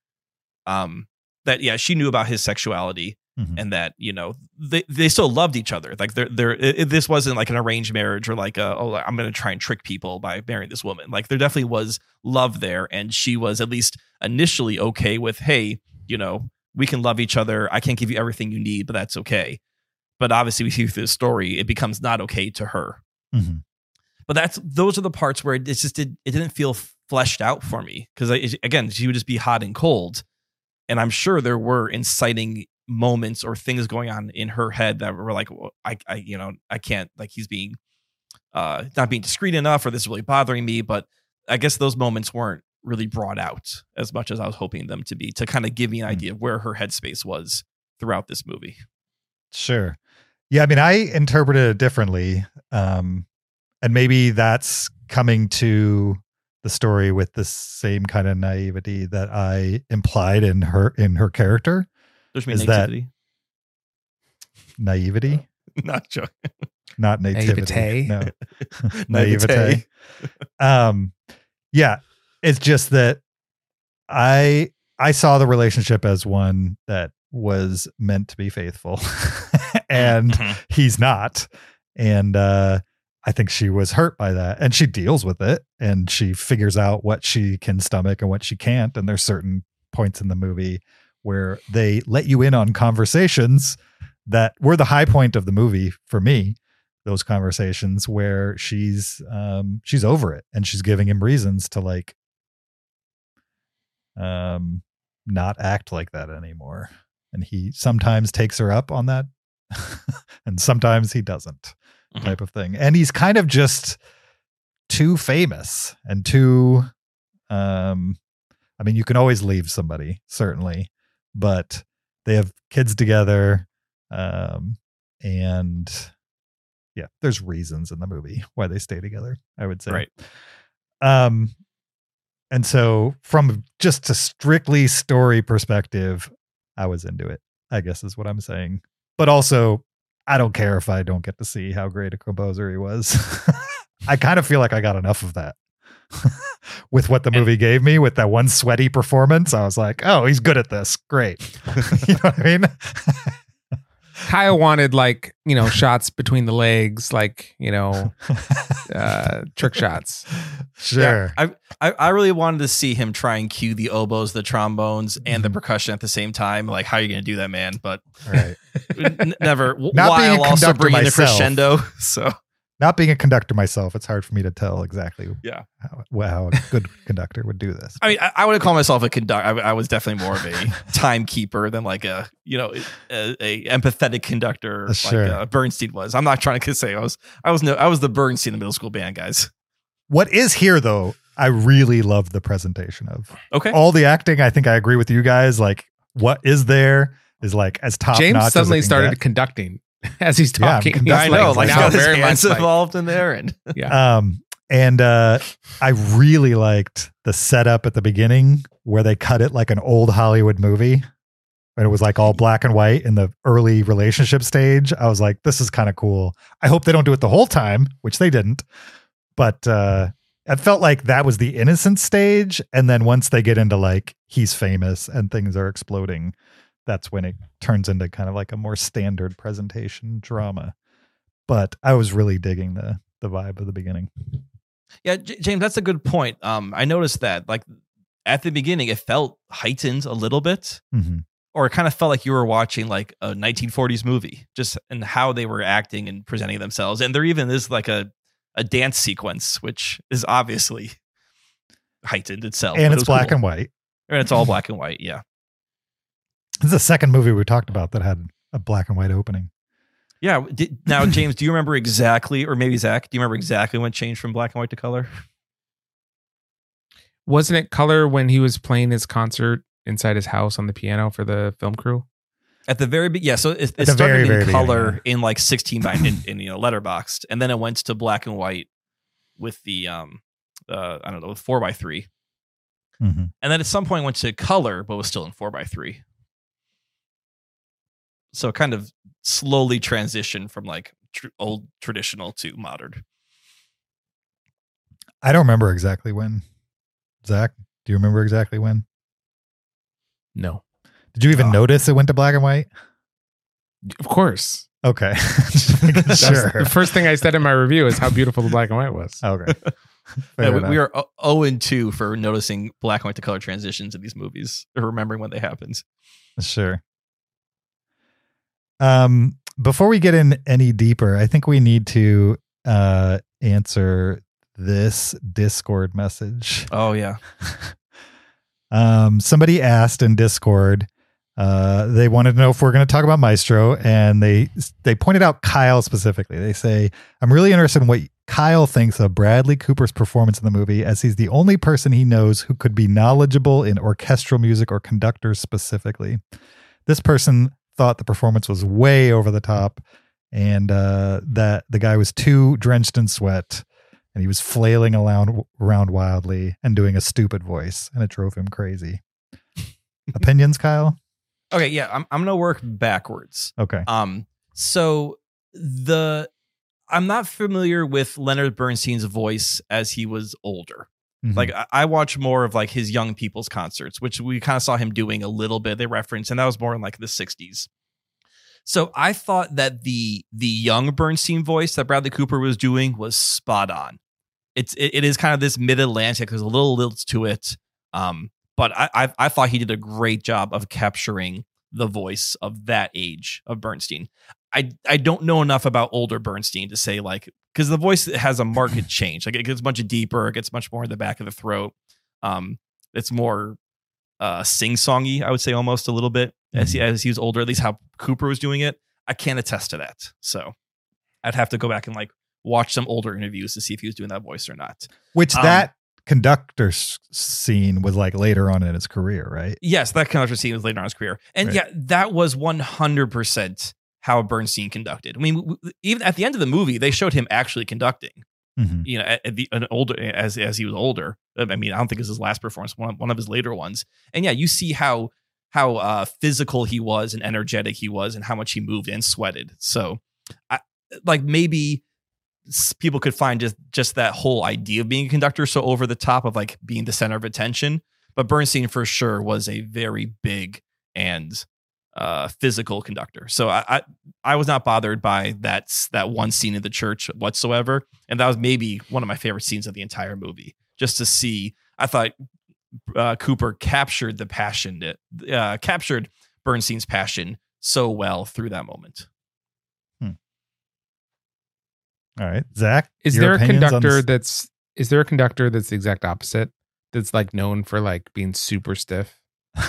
um, that yeah, she knew about his sexuality. Mhm. And that, you know, they, they still loved each other. Like they're, they're, it, this wasn't like an arranged marriage or like, a, oh, I'm going to try and trick people by marrying this woman. Like there definitely was love there. And she was at least initially okay with, hey, you know, we can love each other. I can't give you everything you need, but that's okay. But obviously we see through the story, it becomes not okay to her. Mhm. But that's, those are the parts where it just did, it didn't feel fleshed out for me. Cause I, again, she would just be hot and cold. And I'm sure there were inciting moments or things going on in her head that were like, well, I, I, you know, I can't, like he's being, uh, not being discreet enough, or this is really bothering me. But I guess those moments weren't really brought out as much as I was hoping them to be, to kind of give me an idea of where her headspace was throughout this movie. Sure. Yeah. I mean, I interpreted it differently. Um, and maybe that's coming to the story with the same kind of naivety that I implied in her, in her character. There's me Is that- nativity. Naivety, Not joking. not nativity. Naivete. No. Naivete. Naivete. Um, yeah, it's just that I, I saw the relationship as one that was meant to be faithful and Mhm. he's not. And, uh, I think she was hurt by that, and she deals with it, and she figures out what she can stomach and what she can't. And there's certain points in the movie where they let you in on conversations that were the high point of the movie for me. Those conversations where she's, um, she's over it, and she's giving him reasons to like, um, not act like that anymore. And he sometimes takes her up on that and sometimes he doesn't, Mhm. type of thing. And he's kind of just too famous and too, um, I mean, you can always leave somebody, certainly, but they have kids together. Um, and yeah, there's reasons in the movie why they stay together, I would say. Right. Um, and so from just a strictly story perspective, I was into it, I guess is what I'm saying. But also, I don't care if I don't get to see how great a composer he was. I kind of feel like I got enough of that with what the movie gave me with that one sweaty performance. I was like, oh, he's good at this. Great. You know what I mean? Kyle wanted like, you know, shots between the legs, like, you know, uh, trick shots. Sure. Yeah, I, I I really wanted to see him try and cue the oboes, the trombones, and the percussion at the same time. Like, how are you going to do that, man? But Right. n- never. w- Not being a while also conductor bringing the myself. crescendo. So Not being a conductor myself, it's hard for me to tell exactly yeah. how, how a good conductor would do this. I mean, I, I would call myself a conductor. I, I was definitely more of a timekeeper than like a, you know, a, a empathetic conductor Sure. like uh, Bernstein was. I'm not trying to say I was, I was no, I was the Bernstein in the middle school band, guys. What is here, though, I really love the presentation of. Okay. All the acting, I think I agree with you guys. Like, what is there is like as top James notch as it suddenly can started get. conducting as he's Yeah, I'm talking. conducting. He's I know, like, now he's got his very hands much like, involved in there, and yeah. Um, and uh, I really liked the setup at the beginning where they cut it like an old Hollywood movie. And it was like all black and white in the early relationship stage. I was like, this is kind of cool. I hope they don't do it the whole time, which they didn't. But uh, it felt like that was the innocent stage. And then once they get into like, he's famous and things are exploding, that's when it turns into kind of like a more standard presentation drama. But I was really digging the the vibe of the beginning. yeah, J- James, that's a good point. Um, I noticed that like at the beginning, it felt heightened a little bit. Mm-hmm. Or it kind of felt like you were watching like a nineteen forties movie, just in how they were acting and presenting themselves. And there even is like a, a dance sequence, which is obviously heightened itself. And but it it's was black cool. and white. And it's all black and white. Yeah. This is the second movie we talked about that had a black and white opening. Yeah. Did, now, James, do you remember exactly, or maybe Zach, do you remember exactly when it changed from black and white to color? Wasn't it color when he was playing his concert inside his house on the piano for the film crew? At the very be- yeah, so it, it the started very, in very color beginning, in like sixteen by in, in you know letterboxed, and then it went to black and white with the um uh I don't know with four by three, Mm-hmm. and then at some point went to color, but was still in four by three. So it kind of slowly transitioned from like tr- old traditional to modern. I don't remember exactly when. Zach, do you remember exactly when? No. Did you even Oh. notice it went to black and white? Of course. Okay. Just making That's sure. The first thing I said in my review is how beautiful the black and white was. Okay. Yeah, Fair we, enough. we are zero and two for noticing black and white to color transitions in these movies, or remembering when they happened. Sure. Um, before we get in any deeper, I think we need to uh, answer this Discord message. Oh yeah. Um, somebody asked in Discord, uh, they wanted to know if we're going to talk about Maestro, and they they pointed out Kyle specifically. They say, I'm really interested in what Kyle thinks of Bradley Cooper's performance in the movie, as he's the only person he knows who could be knowledgeable in orchestral music or conductors specifically. This person thought the performance was way over the top, and uh, that the guy was too drenched in sweat, and he was flailing around, around wildly and doing a stupid voice, and it drove him crazy. Opinions, Kyle? Okay, yeah, I'm I'm gonna work backwards. Okay. Um, so the I'm not familiar with Leonard Bernstein's voice as he was older. Mhm. Like I, I watch more of like his young people's concerts, which we kind of saw him doing a little bit. They reference, and that was more in like the sixties. So I thought that the the young Bernstein voice that Bradley Cooper was doing was spot on. It's it, it is kind of this mid Atlantic. There's a little lilt to it, um, but I, I I thought he did a great job of capturing the voice of that age of Bernstein. I I don't know enough about older Bernstein to say like, because the voice has a marked change. Like it gets much deeper, it gets much more in the back of the throat. Um, it's more uh, sing-songy, I would say, almost a little bit as he as he was older. At least how Cooper was doing it. I can't attest to that. So I'd have to go back and like watch some older interviews to see if he was doing that voice or not. Which Um, that conductor s- scene was like later on in his career, right? Yes, that conductor scene was later on in his career. And Right. yeah, that was one hundred percent how Bernstein conducted. I mean, w- w- even at the end of the movie, they showed him actually conducting. Mhm. You know, at, at the an older as as he was older. I mean, I don't think it was his last performance, one one of his later ones. And yeah, you see how how uh, physical he was and energetic he was, and how much he moved and sweated. So, I, like maybe s- people could find just just that whole idea of being a conductor so over the top of like being the center of attention. But Bernstein for sure was a very big and uh, physical conductor. So I, I I was not bothered by that that one scene in the church whatsoever, and that was maybe one of my favorite scenes of the entire movie. Just to see, I thought uh, Cooper captured the passion, uh, captured Bernstein's passion so well through that moment. All right, Zach, Is your there a opinions on conductor this? that's is there a conductor that's the exact opposite? That's like known for like being super stiff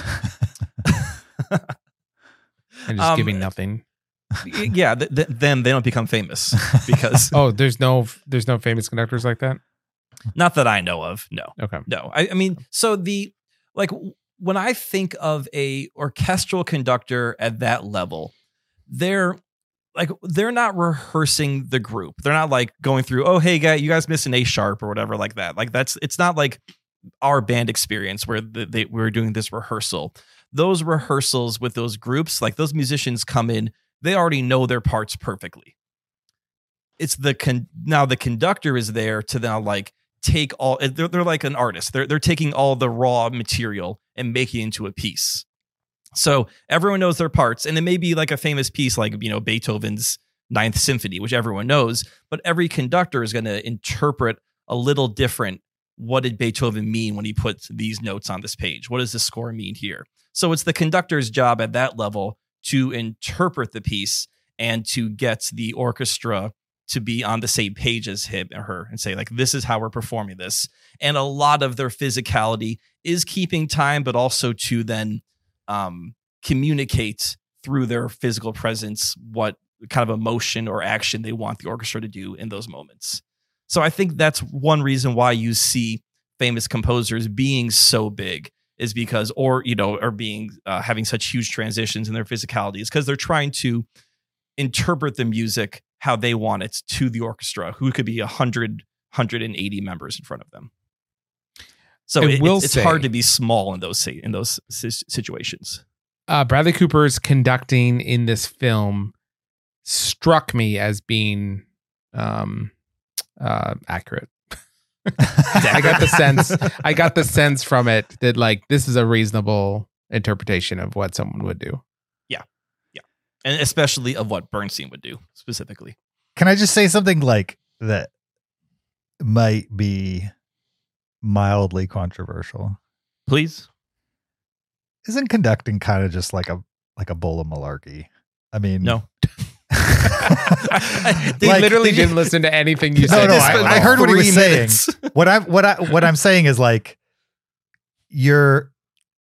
and just Um, giving nothing. Y- yeah, th- th- then they don't become famous because Oh, there's no there's no famous conductors like that? not that I know of. No, Okay. no. I, I mean, so the like w- when I think of a orchestral conductor at that level, they're like they're not rehearsing the group. They're not like going through, oh, hey, guy, you guys missed an A sharp or whatever like that. Like that's it's not like our band experience where the, they we're doing this rehearsal. Those rehearsals with those groups, like those musicians come in, they already know their parts perfectly. It's the con- now the conductor is there to now like take all. They're, they're like an artist. They're they're taking all the raw material and making it into a piece. So everyone knows their parts, and it may be like a famous piece, like you know Beethoven's Ninth Symphony, which everyone knows. But every conductor is going to interpret a little different. What did Beethoven mean when he put these notes on this page? What does the score mean here? So it's the conductor's job at that level to interpret the piece and to get the orchestra to be on the same page as him or her and say, like, this is how we're performing this. And a lot of their physicality is keeping time, but also to then um, communicate through their physical presence what kind of emotion or action they want the orchestra to do in those moments. So I think that's one reason why you see famous composers being so big is because, or, you know, are being, uh, having such huge transitions in their physicality is because they're trying to interpret the music how they want it to the orchestra, who could be one hundred, one hundred eighty members in front of them. So I it, will it's, it's say- hard to be small in those in those si- situations. Uh, Bradley Cooper's conducting in this film struck me as being um, uh, accurate. I got the sense. I got the sense from it that like this is a reasonable interpretation of what someone would do. And especially of what Bernstein would do specifically. Can I just say something like that might be mildly controversial? Please. Isn't conducting kind of just like a like a bowl of malarkey? I mean, No. They Like, literally did didn't you- listen to anything you No, said. no, This I, was I like heard what he was three saying. minutes. What I what I what I'm saying is like you're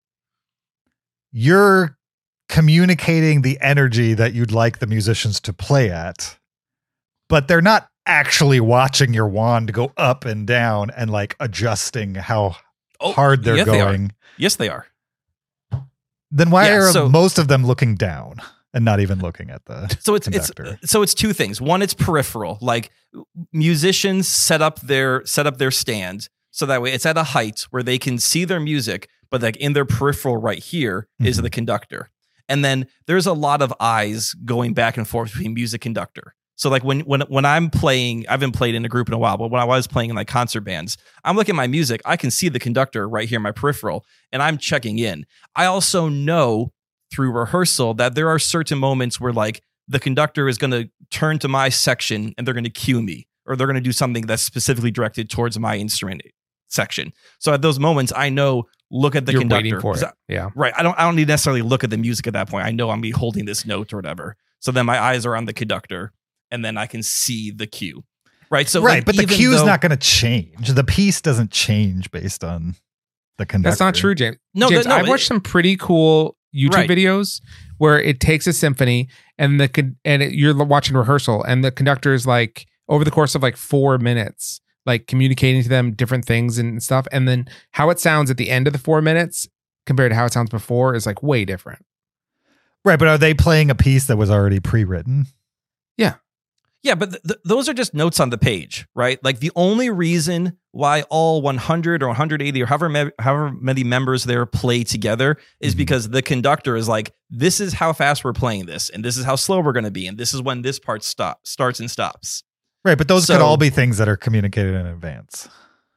you're communicating the energy that you'd like the musicians to play at, but they're not actually watching your wand go up and down and like adjusting how Oh, hard they're yes, they are. going. Yes, they are. Then why Yeah, are so- most of them looking down and not even looking at the So it's it's conductor? so it's two things. One, it's peripheral. Like musicians set up their set up their stand so that way it's at a height where they can see their music, but like in their peripheral right here is Mhm. the conductor. And then there's a lot of eyes going back and forth between music conductor. So like when when when I'm playing, I haven't played in a group in a while, but when I was playing in like concert bands, I'm looking at my music, I can see the conductor right here in my peripheral, and I'm checking in. I also know through rehearsal that there are certain moments where like the conductor is going to turn to my section and they're going to cue me, or they're going to do something that's specifically directed towards my instrument section. So at those moments, I know, look at the You're conductor. waiting for it. 'Cause I- Yeah. Right. I don't I don't need necessarily look at the music at that point. I know I'm be holding this note or whatever. So then my eyes are on the conductor and then I can see the cue. Right. So right, like, but the even cue's though- not going to change. The piece doesn't change based on the conductor. That's not true, James. No, James, that- no, I've it- watched some pretty cool YouTube Right. videos where it takes a symphony and the con- and it, you're watching rehearsal and the conductor is like over the course of like four minutes, like communicating to them different things and stuff, and then how it sounds at the end of the four minutes compared to how it sounds before is like way different. Right, but are they playing a piece that was already pre-written? Yeah. Yeah, but th- th- those are just notes on the page, right? Like the only reason why all one hundred or one hundred eighty or however, me- however many members there play together is Mhm. because the conductor is like, this is how fast we're playing this, and this is how slow we're going to be, and this is when this part stop starts and stops. Right, but those So- could all be things that are communicated in advance.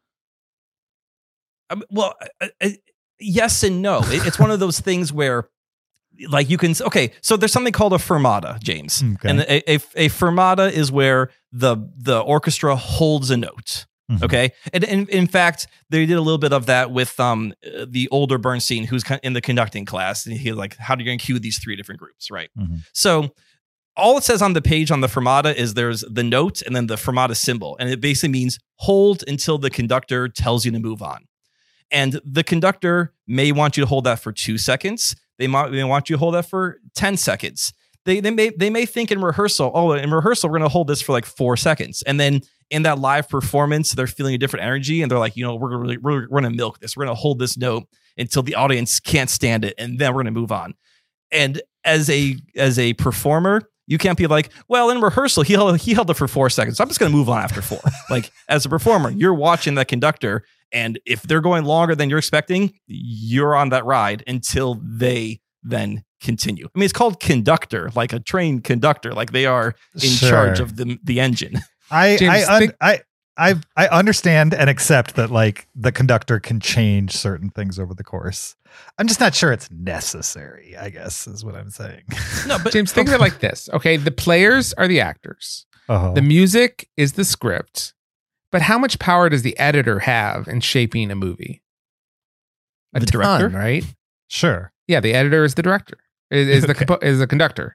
Um, well, uh, uh, yes and no. It, it's one of those things where, like, you can. Okay, so there's something called a fermata, James, Okay. and a, a, a fermata is where the the orchestra holds a note. Mhm. Okay, and, and in fact, they did a little bit of that with um uh, the older Bernstein, who's kind- in the conducting class, and he like, how do you going to cue these three different groups, right? Mhm. So all it says on the page on the fermata is there's the note and then the fermata symbol, and it basically means hold until the conductor tells you to move on. And the conductor may want you to hold that for two seconds. They might they want you to hold that for ten seconds. They they may they may think in rehearsal, oh, in rehearsal we're going to hold this for like four seconds, and then in that live performance they're feeling a different energy, and they're like, you know, we're really, we're, we're going to milk this. We're going to hold this note until the audience can't stand it, and then we're going to move on. And as a as a performer, you can't be like, well, in rehearsal he held he held it for four seconds, so I'm just going to move on after four. Like, as a performer, you're watching that conductor. And if they're going longer than you're expecting, you're on that ride until they then continue. I mean, it's called conductor, like a trained conductor, like they are in Sure. charge of the the engine. I James, I, un- think- I I I understand and accept that like the conductor can change certain things over the course. I'm just not sure it's necessary, I guess, is what I'm saying. No, but James, think of it like this. Okay, the players are the actors. Oh. The music is the script. But how much power does the editor have in shaping a movie? A The ton, director? right? Sure. Yeah, the editor is the director. Is, is the Okay. compo- is the conductor.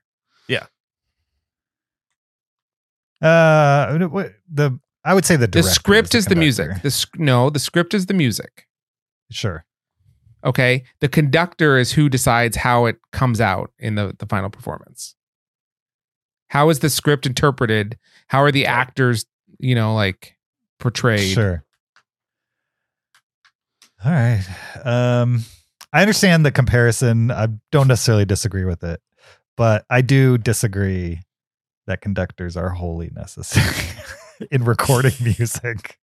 Uh what- the I would say the The director script is the, music. conductor. The sc- no, the script is the music. Sure. Okay, the conductor is who decides how it comes out in the, the final performance. How is the script interpreted? How are the actors, you know, like portrayed? Sure. All right. Um, I understand the comparison. I don't necessarily disagree with it, but I do disagree that conductors are wholly necessary in recording music.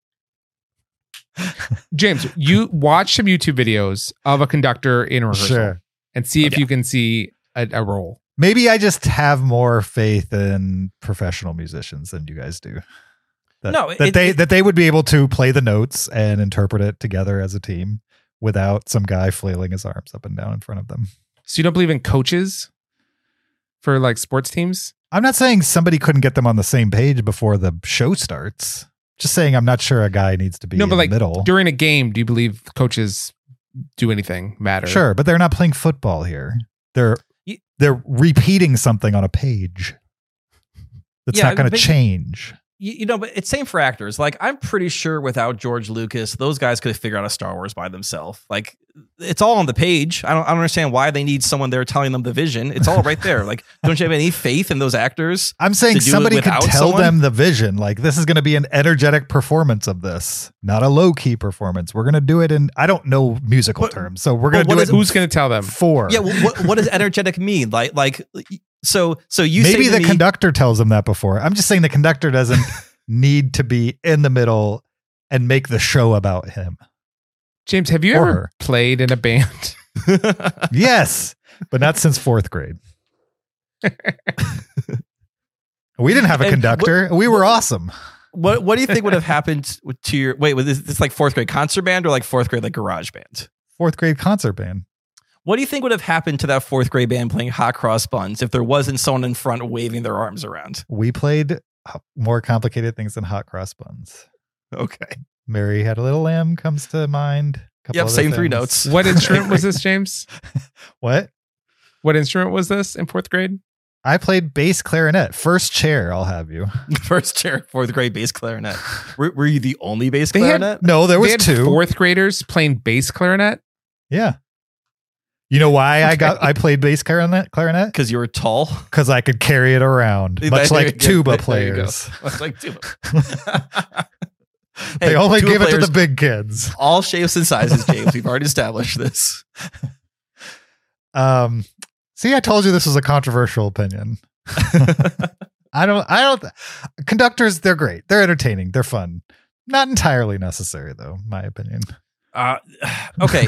James, you watch some YouTube videos of a conductor in rehearsal Sure. and see if Okay. you can see a, a role. Maybe I just have more faith in professional musicians than you guys do. That, No, it- that they it- that they would be able to play the notes and interpret it together as a team without some guy flailing his arms up and down in front of them. So you don't believe in coaches for like sports teams? I'm not saying somebody couldn't get them on the same page before the show starts. Just saying I'm not sure a guy needs to be No, in but like the middle. during a game, do you believe coaches do anything matter? Sure, but they're not playing football here. They're You- they're repeating something on a page. That's Yeah, not going to but- change. you, you know, but it's same for actors. Like, I'm pretty sure without George Lucas, those guys could have figured out a Star Wars by themselves. Like, it's all on the page. I don't, I don't understand why they need someone there telling them the vision. It's all right there. Like, don't you have any faith in those actors? I'm saying to do it somebody could without tell someone? them the vision. Like, this is going to be an energetic performance of this, not a low key performance. We're going to do it in, I don't know musical But- terms. So we're but going to what do is- it in Who's going to tell them? four. Yeah. Well, what, what does energetic mean? Like, like, so, so you Maybe say to the me, conductor tells them that before. I'm just saying the conductor doesn't need to be in the middle and make the show about him. James, have you Or ever her. played in a band? Yes, but not since fourth grade. We didn't have a And conductor. we were awesome. what, what do you think would have happened to your, wait, was this, this like fourth grade concert band or like fourth grade, like garage band? Fourth grade concert band. What do you think would have happened to that fourth grade band playing Hot Cross Buns if there wasn't someone in front waving their arms around? We played h- more complicated things than hot cross buns. Okay. Mary Had a Little Lamb comes to mind. Couple Yep. other Same three things. notes. What instrument was this, James? What? What instrument was this in fourth grade? I played bass clarinet. First chair, I'll have you. First chair, fourth grade bass clarinet. Were, were you the only bass They had- clarinet? No, there was they had two. fourth graders playing bass clarinet. Yeah. You know why I got I played bass clarinet? Clarinet Because you were tall. because I could carry it around, much There you like go. tuba There you go. players. Much like tuba. They Hey, only tuba give it to players, the big kids. all shapes and sizes, James. We've already established this. Um, see, I told you this was a controversial opinion. I don't. I don't. Conductors, they're great. They're entertaining. They're fun. Not entirely necessary, though. In my opinion. Uh, okay.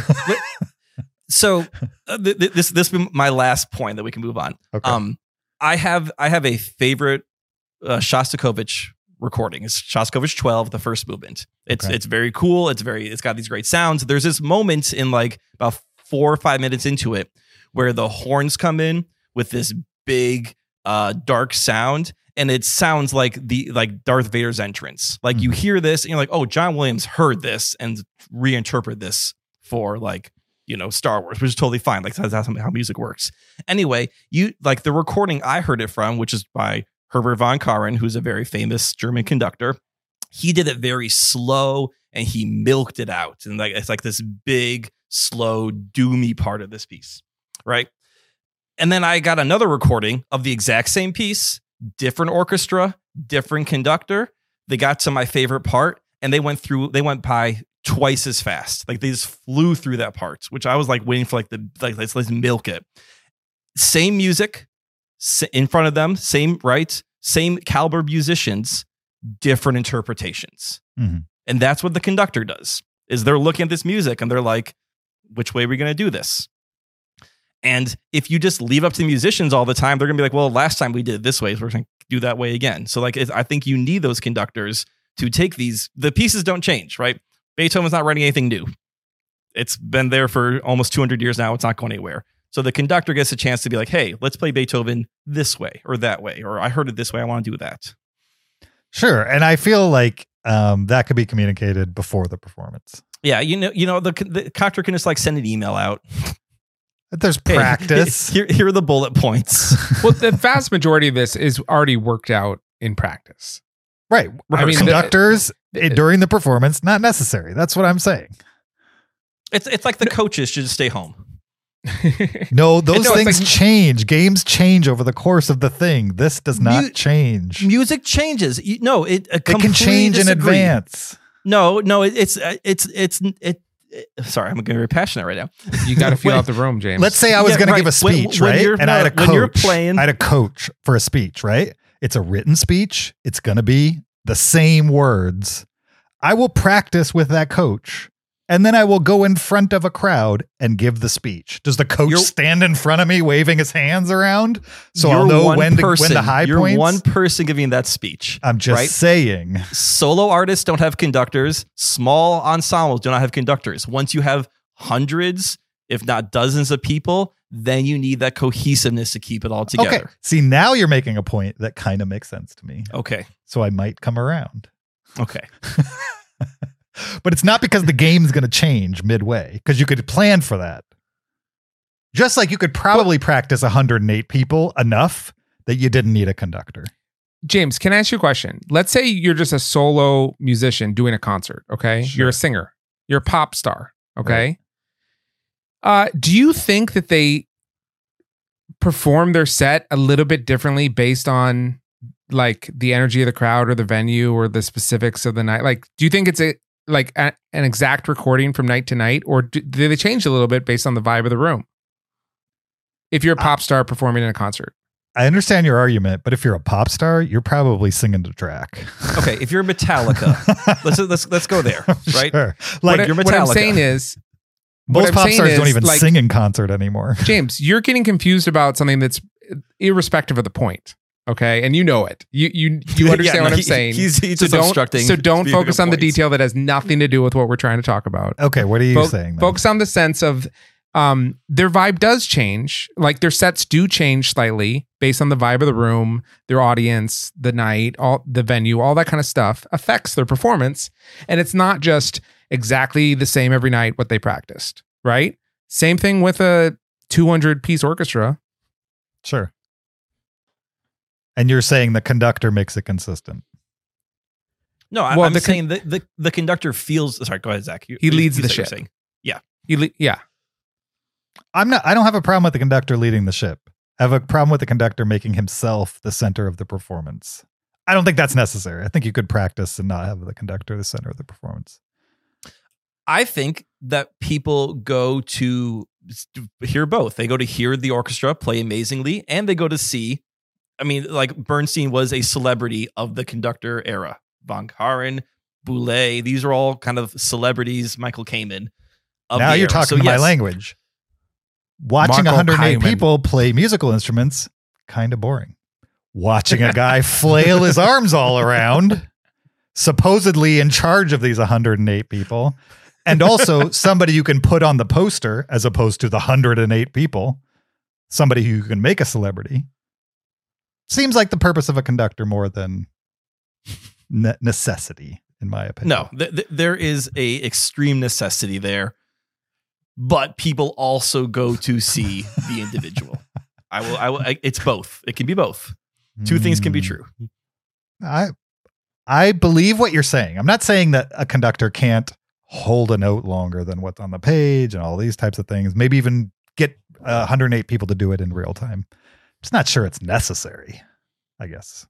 So uh, th- th- this this be my last point that we can move on. Okay. Um, I have I have a favorite uh, Shostakovich recording. It's Shostakovich twelve, the first movement. It's Okay. it's very cool. It's very it's got these great sounds. There's this moment in like about four or five minutes into it where the horns come in with this big uh, dark sound, and it sounds like the like Darth Vader's entrance. Like you hear this, and you're like, oh, John Williams heard this and reinterpret this for like, you know, Star Wars, which is totally fine. Like that's how, how music works. Anyway, you like the recording I heard it from, which is by Herbert von Karajan, who's a very famous German conductor. He did it very slow and he milked it out. And like it's like this big, slow, doomy part of this piece. Right. And then I got another recording of the exact same piece, different orchestra, different conductor. They got to my favorite part and they went through, they went by twice as fast. Like they just flew through that part, which I was like waiting for like the, like, let's, let's milk it. Same music in front of them, same, right? Same caliber musicians, different interpretations. Mm-hmm. And that's what the conductor does, is they're looking at this music and they're like, which way are we going to do this? And if you just leave up to the musicians all the time, they're going to be like, well, last time we did it this way, so we're going to do that way again. So like, I think you need those conductors to take these, the pieces don't change, right? Beethoven's not writing anything new. It's been there for almost two hundred years now. It's not going anywhere. So the conductor gets a chance to be like, hey, let's play Beethoven this way or that way, or I heard it this way, I want to do that. Sure. And I feel like um, that could be communicated before the performance. Yeah, you know, you know, the, the conductor can just like send an email out. There's Hey, practice. here, here are the bullet points. Well, the vast majority of this is already worked out in practice. Right. I mean, Conductors the- eh, during the performance, not necessary. That's what I'm saying. It's it's like the coaches should just stay home. No, those No, it's things like- change. Games change over the course of the thing. This does not Mu- change. Music changes. You, no, it, uh, It can change in advance. No, no, it, it's uh, it's it's it, it. Sorry, I'm getting very passionate right now. You got to feel When- out the room, James. Let's say I was Yeah, going right. to give a When- speech, when right? you're- And I had a no, coach. when you're playing- I had a coach for a speech, right? It's a written speech. It's going to be the same words. I will practice with that coach. And then I will go in front of a crowd and give the speech. Does the coach You're- stand in front of me waving his hands around so You're I'll know one when to person, when the high you're points? one person giving that speech. I'm just right? saying. Solo artists don't have conductors. Small ensembles do not have conductors. Once you have hundreds, if not dozens of people, then you need that cohesiveness to keep it all together. Okay. See, now you're making a point that kind of makes sense to me. Okay. So I might come around. Okay. But it's not because the game's going to change midway, because you could plan for that. Just like you could probably practice one hundred eight people enough that you didn't need a conductor. James, can I ask you a question? Let's say you're just a solo musician doing a concert, okay? Sure. You're a singer. You're a pop star, okay? Uh, do you think that they perform their set a little bit differently based on like the energy of the crowd or the venue or the specifics of the night? Like, do you think it's a like a, an exact recording from night to night, or do, do they change a little bit based on the vibe of the room? If you're a pop star performing in a concert. I understand your argument, but if you're a pop star, you're probably singing the track. Okay. If you're Metallica, let's let's let's go there, right? Sure. What, Like I, you're what I'm Metallica. saying is, what most I'm pop saying stars don't is, even like, sing in concert anymore. James, you're getting confused about something that's irrespective of the point. Okay. And you know it. You you you Yeah, understand no, what I'm he- saying. he's- he's so just don't, obstructing so don't the focus on the points. detail that has nothing to do with what we're trying to talk about. Okay, what are you Fo- saying then? Focus on the sense of um, their vibe does change. Like their sets do change slightly based on the vibe of the room, their audience, the night, all the venue, all that kind of stuff affects their performance. And it's not just exactly the same every night what they practiced, right? Same thing with a two hundred piece orchestra. Sure. And you're saying the conductor makes it consistent. No, I, Well, I'm the con- saying that the, the conductor feels. Sorry, go ahead, Zach. You, He leads you the said what you're ship. saying. Yeah. You le- yeah. I'm not. I don't have a problem with the conductor leading the ship. I have a problem with the conductor making himself the center of the performance. I don't think that's necessary. I think you could practice and not have the conductor the center of the performance. I think that people go to hear both. They go to hear the orchestra play amazingly, and they go to see. I mean, like Bernstein was a celebrity of the conductor era. Von Karen, Boulez, these are all kind of celebrities. Michael Kamen. Of Now the you're era. talking So, my yes, language. Watching Michael one hundred eight Kamen. people play musical instruments, kind of boring. Watching a guy flail his arms all around, supposedly in charge of these one hundred eight people, and also somebody you can put on the poster as opposed to the one hundred eight people, somebody who you can make a celebrity. Seems like the purpose of a conductor more than ne- necessity, in my opinion. No, th- th- there is a extreme necessity there, but people also go to see the individual. I will. I will. I, it's both. It can be both. Two things can be true. I I believe what you're saying. I'm not saying that a conductor can't hold a note longer than what's on the page and all these types of things. Maybe even get uh, one hundred eight people to do it in real time. Just not sure it's necessary, I guess.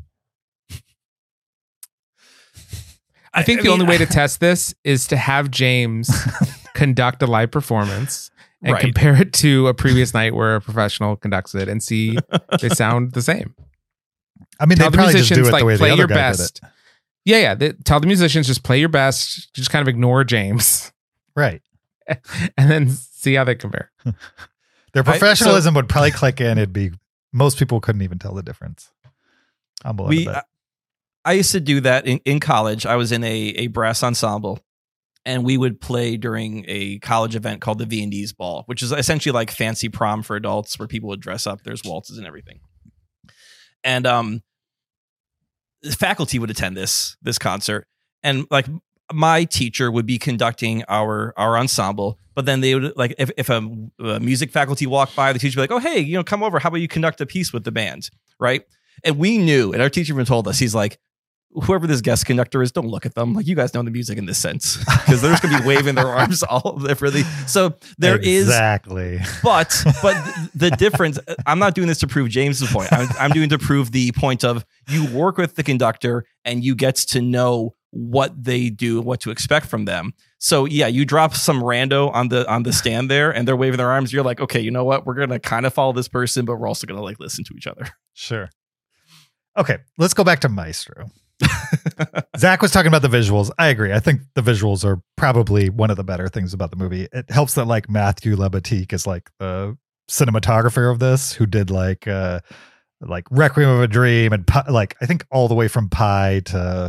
I think I the mean, only way to test this is to have James conduct a live performance and Right. compare it to a previous night where a professional conducts it and see if they sound the same. I mean, Tell they the probably just do musicians, it like, the way the play other your guy best. did it. Yeah, yeah. They, tell the musicians just play your best, just kind of ignore James, Right. and then see how they compare. Their I- so- professionalism would probably click in. It'd be, most people couldn't even tell the difference. I'm willing We. to bet. I used to do that in, in college. I was in a, a brass ensemble, and we would play during a college event called the V and D's Ball, which is essentially like fancy prom for adults, where people would dress up. There's waltzes and everything. And um, the faculty would attend this this concert, and like my teacher would be conducting our our ensemble. But then they would like if if a, a music faculty walked by, the teacher would be like, "Oh, hey, you know, come over. How about you conduct a piece with the band?" Right? And we knew, and our teacher even told us, he's like, whoever this guest conductor is, don't look at them. Like, you guys know the music in this sense, because they're just going to be waving their arms all over the. So there is, exactly. but but th- the difference. I'm not doing this to prove James's point. I'm, I'm doing to prove the point of you work with the conductor and you get to know what they do, what to expect from them. So yeah, you drop some rando on the on the stand there, and they're waving their arms. You're like, okay, you know what? We're gonna kind of follow this person, but we're also gonna like listen to each other. Sure. Okay, let's go back to Maestro. Zach was talking about the visuals. I agree. I think the visuals are probably one of the better things about the movie. It helps that like Matthew Lebatique is like the cinematographer of this, who did like uh like Requiem of a Dream and Pi- like I think all the way from Pi to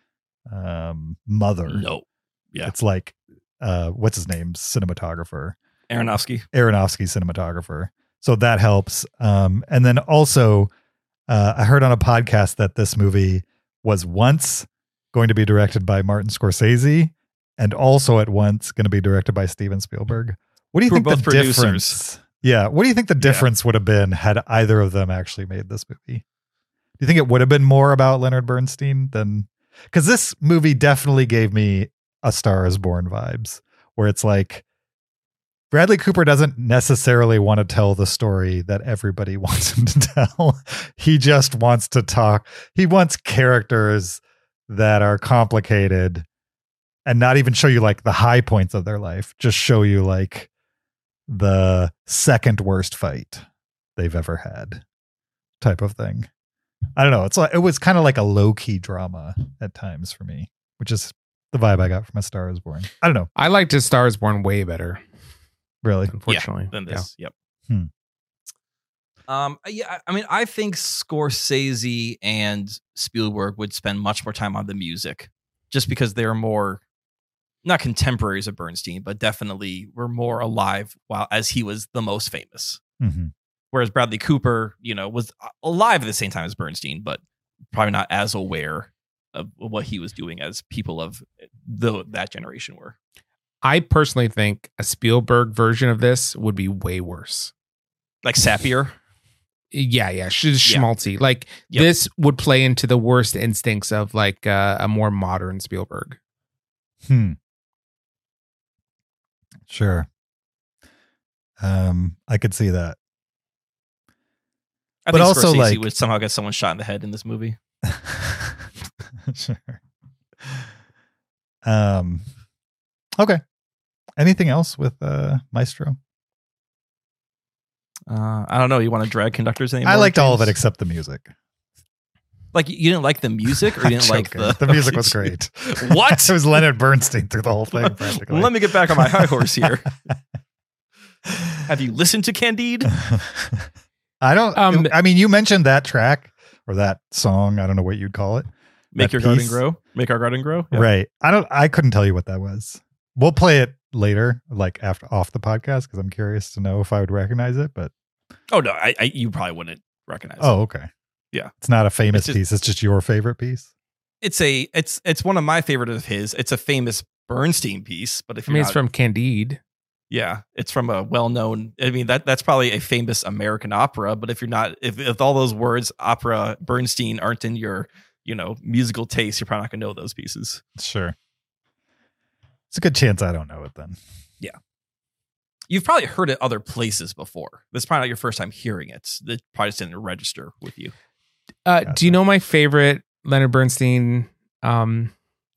um Mother. No, yeah, It's like uh what's his name? Cinematographer. Aronofsky. Aronofsky cinematographer. So that helps. Um, and then also, uh, I heard on a podcast that this movie was once going to be directed by Martin Scorsese and also at once going to be directed by Steven Spielberg. What do you Who are think the both producers. difference? Yeah. What do you think the difference would have been had either of them actually made this movie? Do you think it would have been more about Leonard Bernstein than, because this movie definitely gave me A Star Is Born vibes, where it's like, Bradley Cooper doesn't necessarily want to tell the story that everybody wants him to tell. He just wants to talk. He wants characters that are complicated and not even show you like the high points of their life. Just show you like the second worst fight they've ever had type of thing. I don't know. It's like, it was kind of like a low key drama at times for me, which is the vibe I got from A Star Is Born. I don't know. I liked A Star Is Born way better, Really. unfortunately. Yeah, than this. Yep. Hmm. Um. Yeah. I mean, I think Scorsese and Spielberg would spend much more time on the music, just because they're more, not contemporaries of Bernstein, but definitely were more alive while as he was the most famous. Mhm. Whereas Bradley Cooper, you know, was alive at the same time as Bernstein, but probably not as aware of what he was doing as people of the that generation were. I personally think a Spielberg version of this would be way worse. Like sappier. Yeah, yeah, sh- Yeah. schmaltzy. Like Yep. this would play into the worst instincts of like uh, a more modern Spielberg. Hmm. Sure. Um, I could see that. I But think also, Scorsese like- would somehow get someone shot in the head in this movie. Sure. Um. Okay. Anything else with uh, Maestro? Uh, I don't know. You want to drag conductors anymore? I liked all of it James? except the music. Like you didn't like the music, or you didn't like Joking. the the music was great. What? It was Leonard Bernstein through the whole thing. Practically. Let me get back on my high horse here. Have you listened to Candide? I don't. Um, I mean, you mentioned that track or that song. I don't know what you'd call it. Make That your garden piece. grow. Make our garden grow. Yeah. Right. I don't. I couldn't tell you what that was. We'll play it later, like after off the podcast, because I'm curious to know if I would recognize it. But Oh no, I, I you probably wouldn't recognize. oh, it. okay. Yeah. It's not a famous It's just- piece. It's just your favorite piece. It's a it's it's one of my favorite of his. It's a famous Bernstein piece, but if I you're mean, not, it's from Candide. yeah, it's from a well-known. I mean that that's probably a famous American opera. But if you're not, if if all those words opera Bernstein aren't in your you know musical taste, you're probably not gonna know those pieces. Sure. It's a good chance I don't know it then. You've probably heard it other places before. This is probably not your first time hearing it. It probably just didn't register with you. Uh, Gotcha. Do you know my favorite Leonard Bernstein um,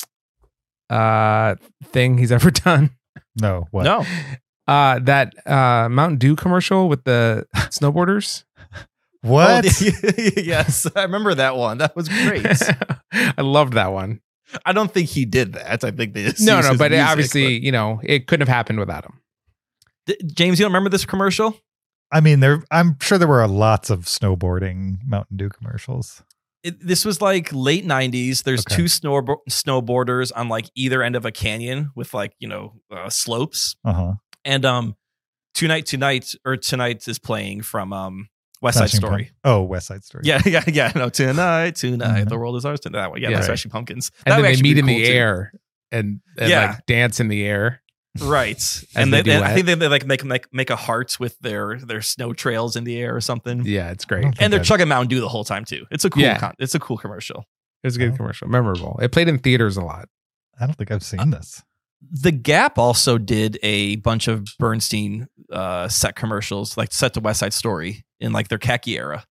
uh, thing he's ever done? No. What? No, Uh, that uh, Mountain Dew commercial with the snowboarders. What? Oh, yes, I remember that one. That was great. I loved that one. I don't think he did that. I think they just No, used no, his but music, obviously, you know, it couldn't have happened without him. but- D- James, you don't remember this commercial? I mean, there. I'm sure there were lots of snowboarding Mountain Dew commercials. It, this was like late nineties. There's Okay. two snowbo- snowboarders on like either end of a canyon with like you know uh, slopes, Uh huh. and um, tonight, tonight or tonight is playing from um West Side Smashing Story. Pump- Oh, West Side Story. Yeah, yeah, yeah. No, tonight, tonight, Mhm. the world is ours tonight. That one, yeah, Yeah. that's Right. Smashing Pumpkins. And That then would they actually meet be in cool, the too. air and, and Yeah. like dance in the air. right? And they they, and I duet. think they, they like make make make a heart with their their snow trails in the air or something. Yeah, it's I great. don't think And they're I've- chugging Mountain Dew the whole time too. It's a cool, Yeah. con- it's a cool commercial. It was a good Oh. commercial, memorable. It played in theaters a lot. I don't think I've seen this. The Gap also did a bunch of Bernstein uh, set commercials, like set to West Side Story in like their khaki era.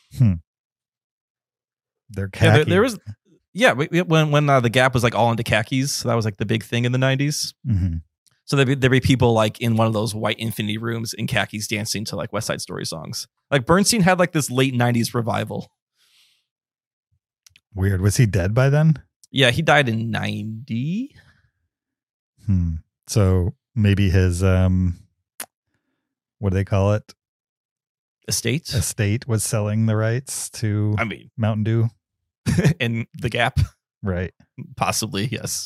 They're Yeah, there, khaki. there was, yeah, we- we- when when uh, the Gap was like all into khakis, so that was like the big thing in the nineties. Mhm. So there'd be, there'd be people like in one of those white infinity rooms in khakis dancing to like West Side Story songs. Like Bernstein had like this late nineties revival. Weird. Was he dead by then? Yeah, he died in ninety. Hmm. So maybe his um, what do they call it? Estate. Estate was selling the rights to I mean, Mountain Dew. and the Gap, Right. possibly, yes.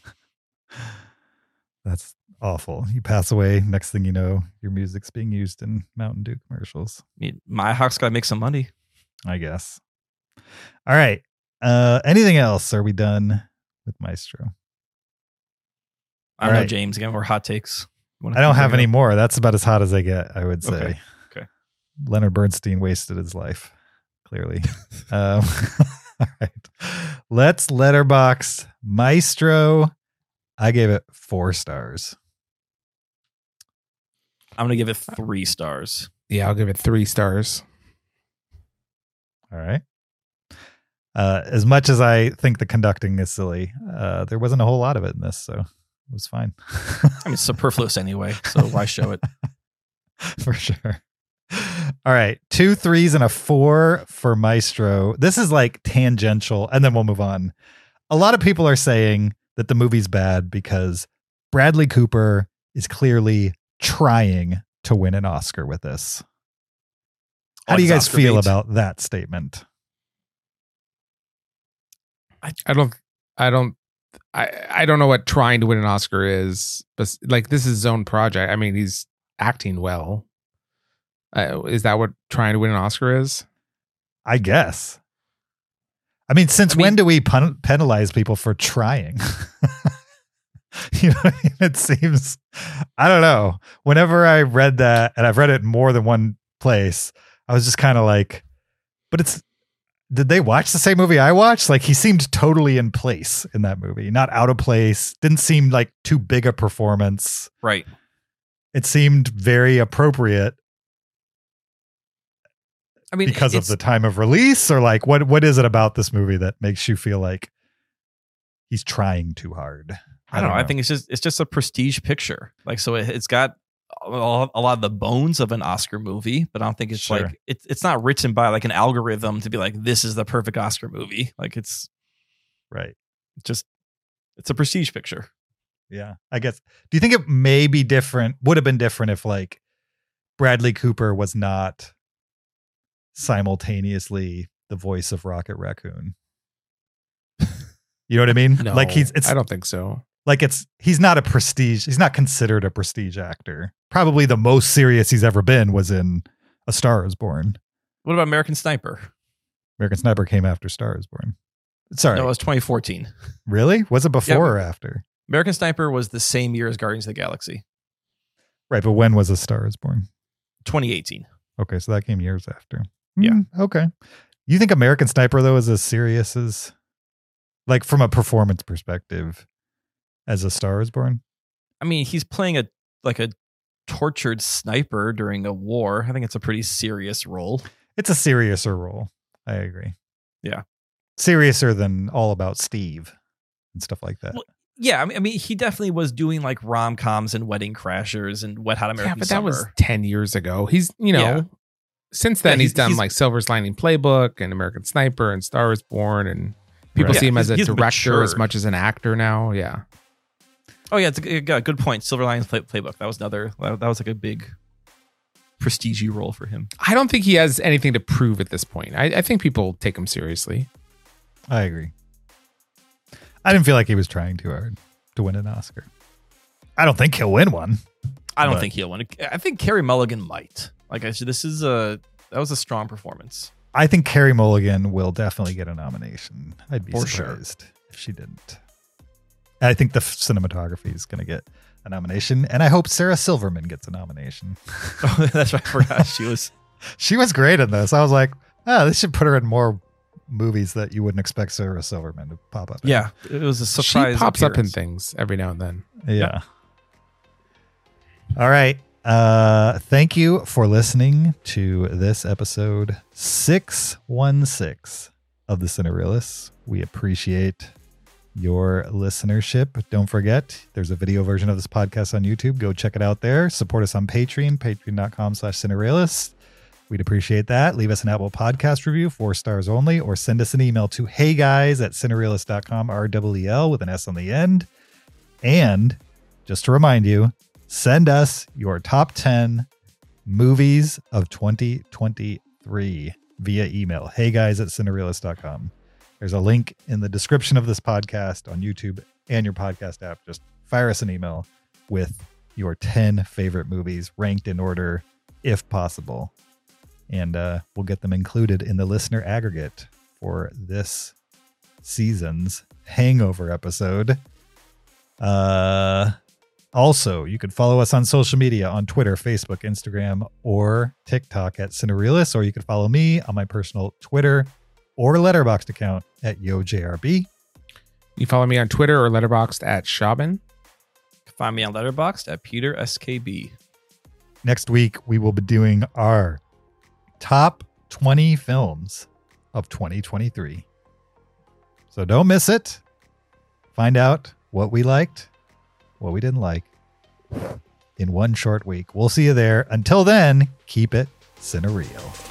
That's awful. You pass away. Next thing you know, your music's being used in Mountain Dew commercials. I mean, my Hawk's got to make some money. I guess. All right. Uh, anything else? Are we done with Maestro? I don't All know, right. James. Again, more hot takes. Wanna I don't keep have bringing any up? more. That's about as hot as I get, I would say. Okay. Okay. Leonard Bernstein wasted his life, clearly. um, all right. Let's letterbox Maestro. I gave it four stars. I'm gonna give it three stars. Yeah, I'll give it three stars. All right. Uh, as much as I think the conducting is silly, uh, there wasn't a whole lot of it in this, so it was fine. I mean, it's superfluous anyway, so why show it? For sure. All right. Two threes and a four for Maestro. This is like tangential, and then we'll move on. A lot of people are saying that the movie's bad because Bradley Cooper is clearly trying to win an Oscar with this. How Oh, do you it's guys Oscar feel bait. about that statement? I don't, I don't, I, I don't know what trying to win an Oscar is, but like this is his own project. I mean, he's acting well. Uh, is that what trying to win an Oscar is? I guess. I mean, since I mean- when do we pen- penalize people for trying? You know, what I mean? It seems, I don't know. Whenever I read that, and I've read it in more than one place, I was just kind of like, but it's, did they watch the same movie I watched? Like, he seemed totally in place in that movie, not out of place. Didn't seem like too big a performance. Right. it seemed very appropriate I mean, because of it's- the time of release, or like what what is it about this movie that makes you feel like he's trying too hard? I don't know. I think it's just it's just a prestige picture. Like, so it, it's got a lot a lot of the bones of an Oscar movie, but I don't think it's Sure. like it's it's not written by like an algorithm to be like, this is the perfect Oscar movie. Like, it's right. just it's a prestige picture. Yeah, I guess. Do you think it may be different? Would have been different if like Bradley Cooper was not simultaneously the voice of Rocket Raccoon. You know what I mean? No, like he's it's I don't think so. like it's he's not a prestige, he's not considered a prestige actor. Probably the most serious he's ever been was in A Star Is Born. What about American Sniper? American Sniper came after Star Is Born. Sorry. No, it was twenty fourteen. Really? Was it before Yeah. or after? American Sniper was the same year as Guardians of the Galaxy. Right, but when was A Star Is Born? twenty eighteen. Okay, so that came years after. Yeah. Mm, okay. You think American Sniper though is as serious as, like, from a performance perspective, as A Star Is Born? I mean, he's playing a like a tortured sniper during a war. I think it's a pretty serious role. It's a seriouser role. I agree. Yeah. Seriouser than All About Steve and stuff like that. Well, Yeah, I mean, I mean, he definitely was doing like rom coms and Wedding Crashers and Wet Hot American Yeah, but Summer. that was ten years ago. He's, you know, Yeah. since then Yeah, he's, he's- done he's- like Silver's Lining Playbook and American Sniper and Star is Born, and people Right. see him Yeah, as a he's- he's director as matured. much as an actor now. Yeah. Oh yeah, it's a, yeah, good point. Silver Linings Play, Playbook. That was another. That was like a big prestige role for him. I don't think he has anything to prove at this point. I, I think people take him seriously. I agree. I didn't feel like he was trying too hard to win an Oscar. I don't think he'll win one. I don't But- think he'll win. I think Carey Mulligan might. Like I said, this is a that was a strong performance. I think Carey Mulligan will definitely get a nomination. I'd be For sure. surprised if she didn't. And I think the f- cinematography is going to get a nomination, and I hope Sarah Silverman gets a nomination. Oh, that's right. I forgot she was. She was great in this. I was like, oh, they should put her in more movies that you wouldn't expect Sarah Silverman to pop up in. Yeah, it was a surprise. She pops up in appearance. things every now and then. Yeah. All right. Uh, thank you for listening to this episode six one six of the Cinerealists. We appreciate your listenership. Don't forget, there's a video version of this podcast on YouTube. Go check it out there. Support us on Patreon, patreon.com slash Cinerealists. We'd appreciate that. Leave us an Apple Podcast review, four stars only, or send us an email to heyguys at cinerealist dot com, R E E L with an S on the end. And just to remind you, send us your top ten movies of twenty twenty-three via email. Hey guys at cinerealist dot com. There's a link in the description of this podcast on YouTube and your podcast app. Just fire us an email with your ten favorite movies ranked in order if possible. And uh, we'll get them included in the listener aggregate for this season's Hangover episode. Uh, also, you can follow us on social media on Twitter, Facebook, Instagram, or TikTok at Cinerealists, or you can follow me on my personal Twitter or Letterboxd account at YoJRB. You follow me on Twitter or Letterboxd at Shaban. Find me on Letterboxd at Peter S K B. Next week, we will be doing our top twenty films of twenty twenty-three. So don't miss it. Find out what we liked, what we didn't like in one short week. We'll see you there. Until then, keep it cinereal.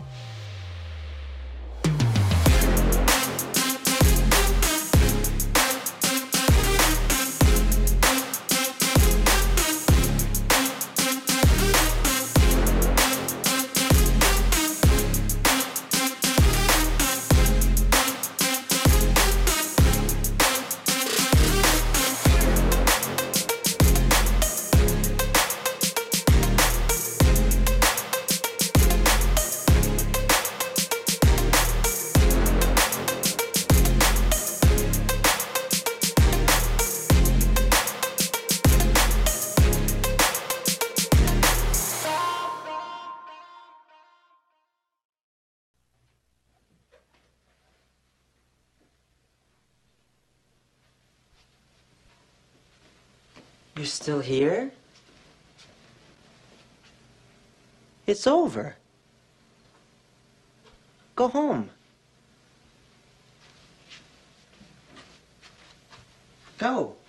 You're still here? It's over. Go home. Go.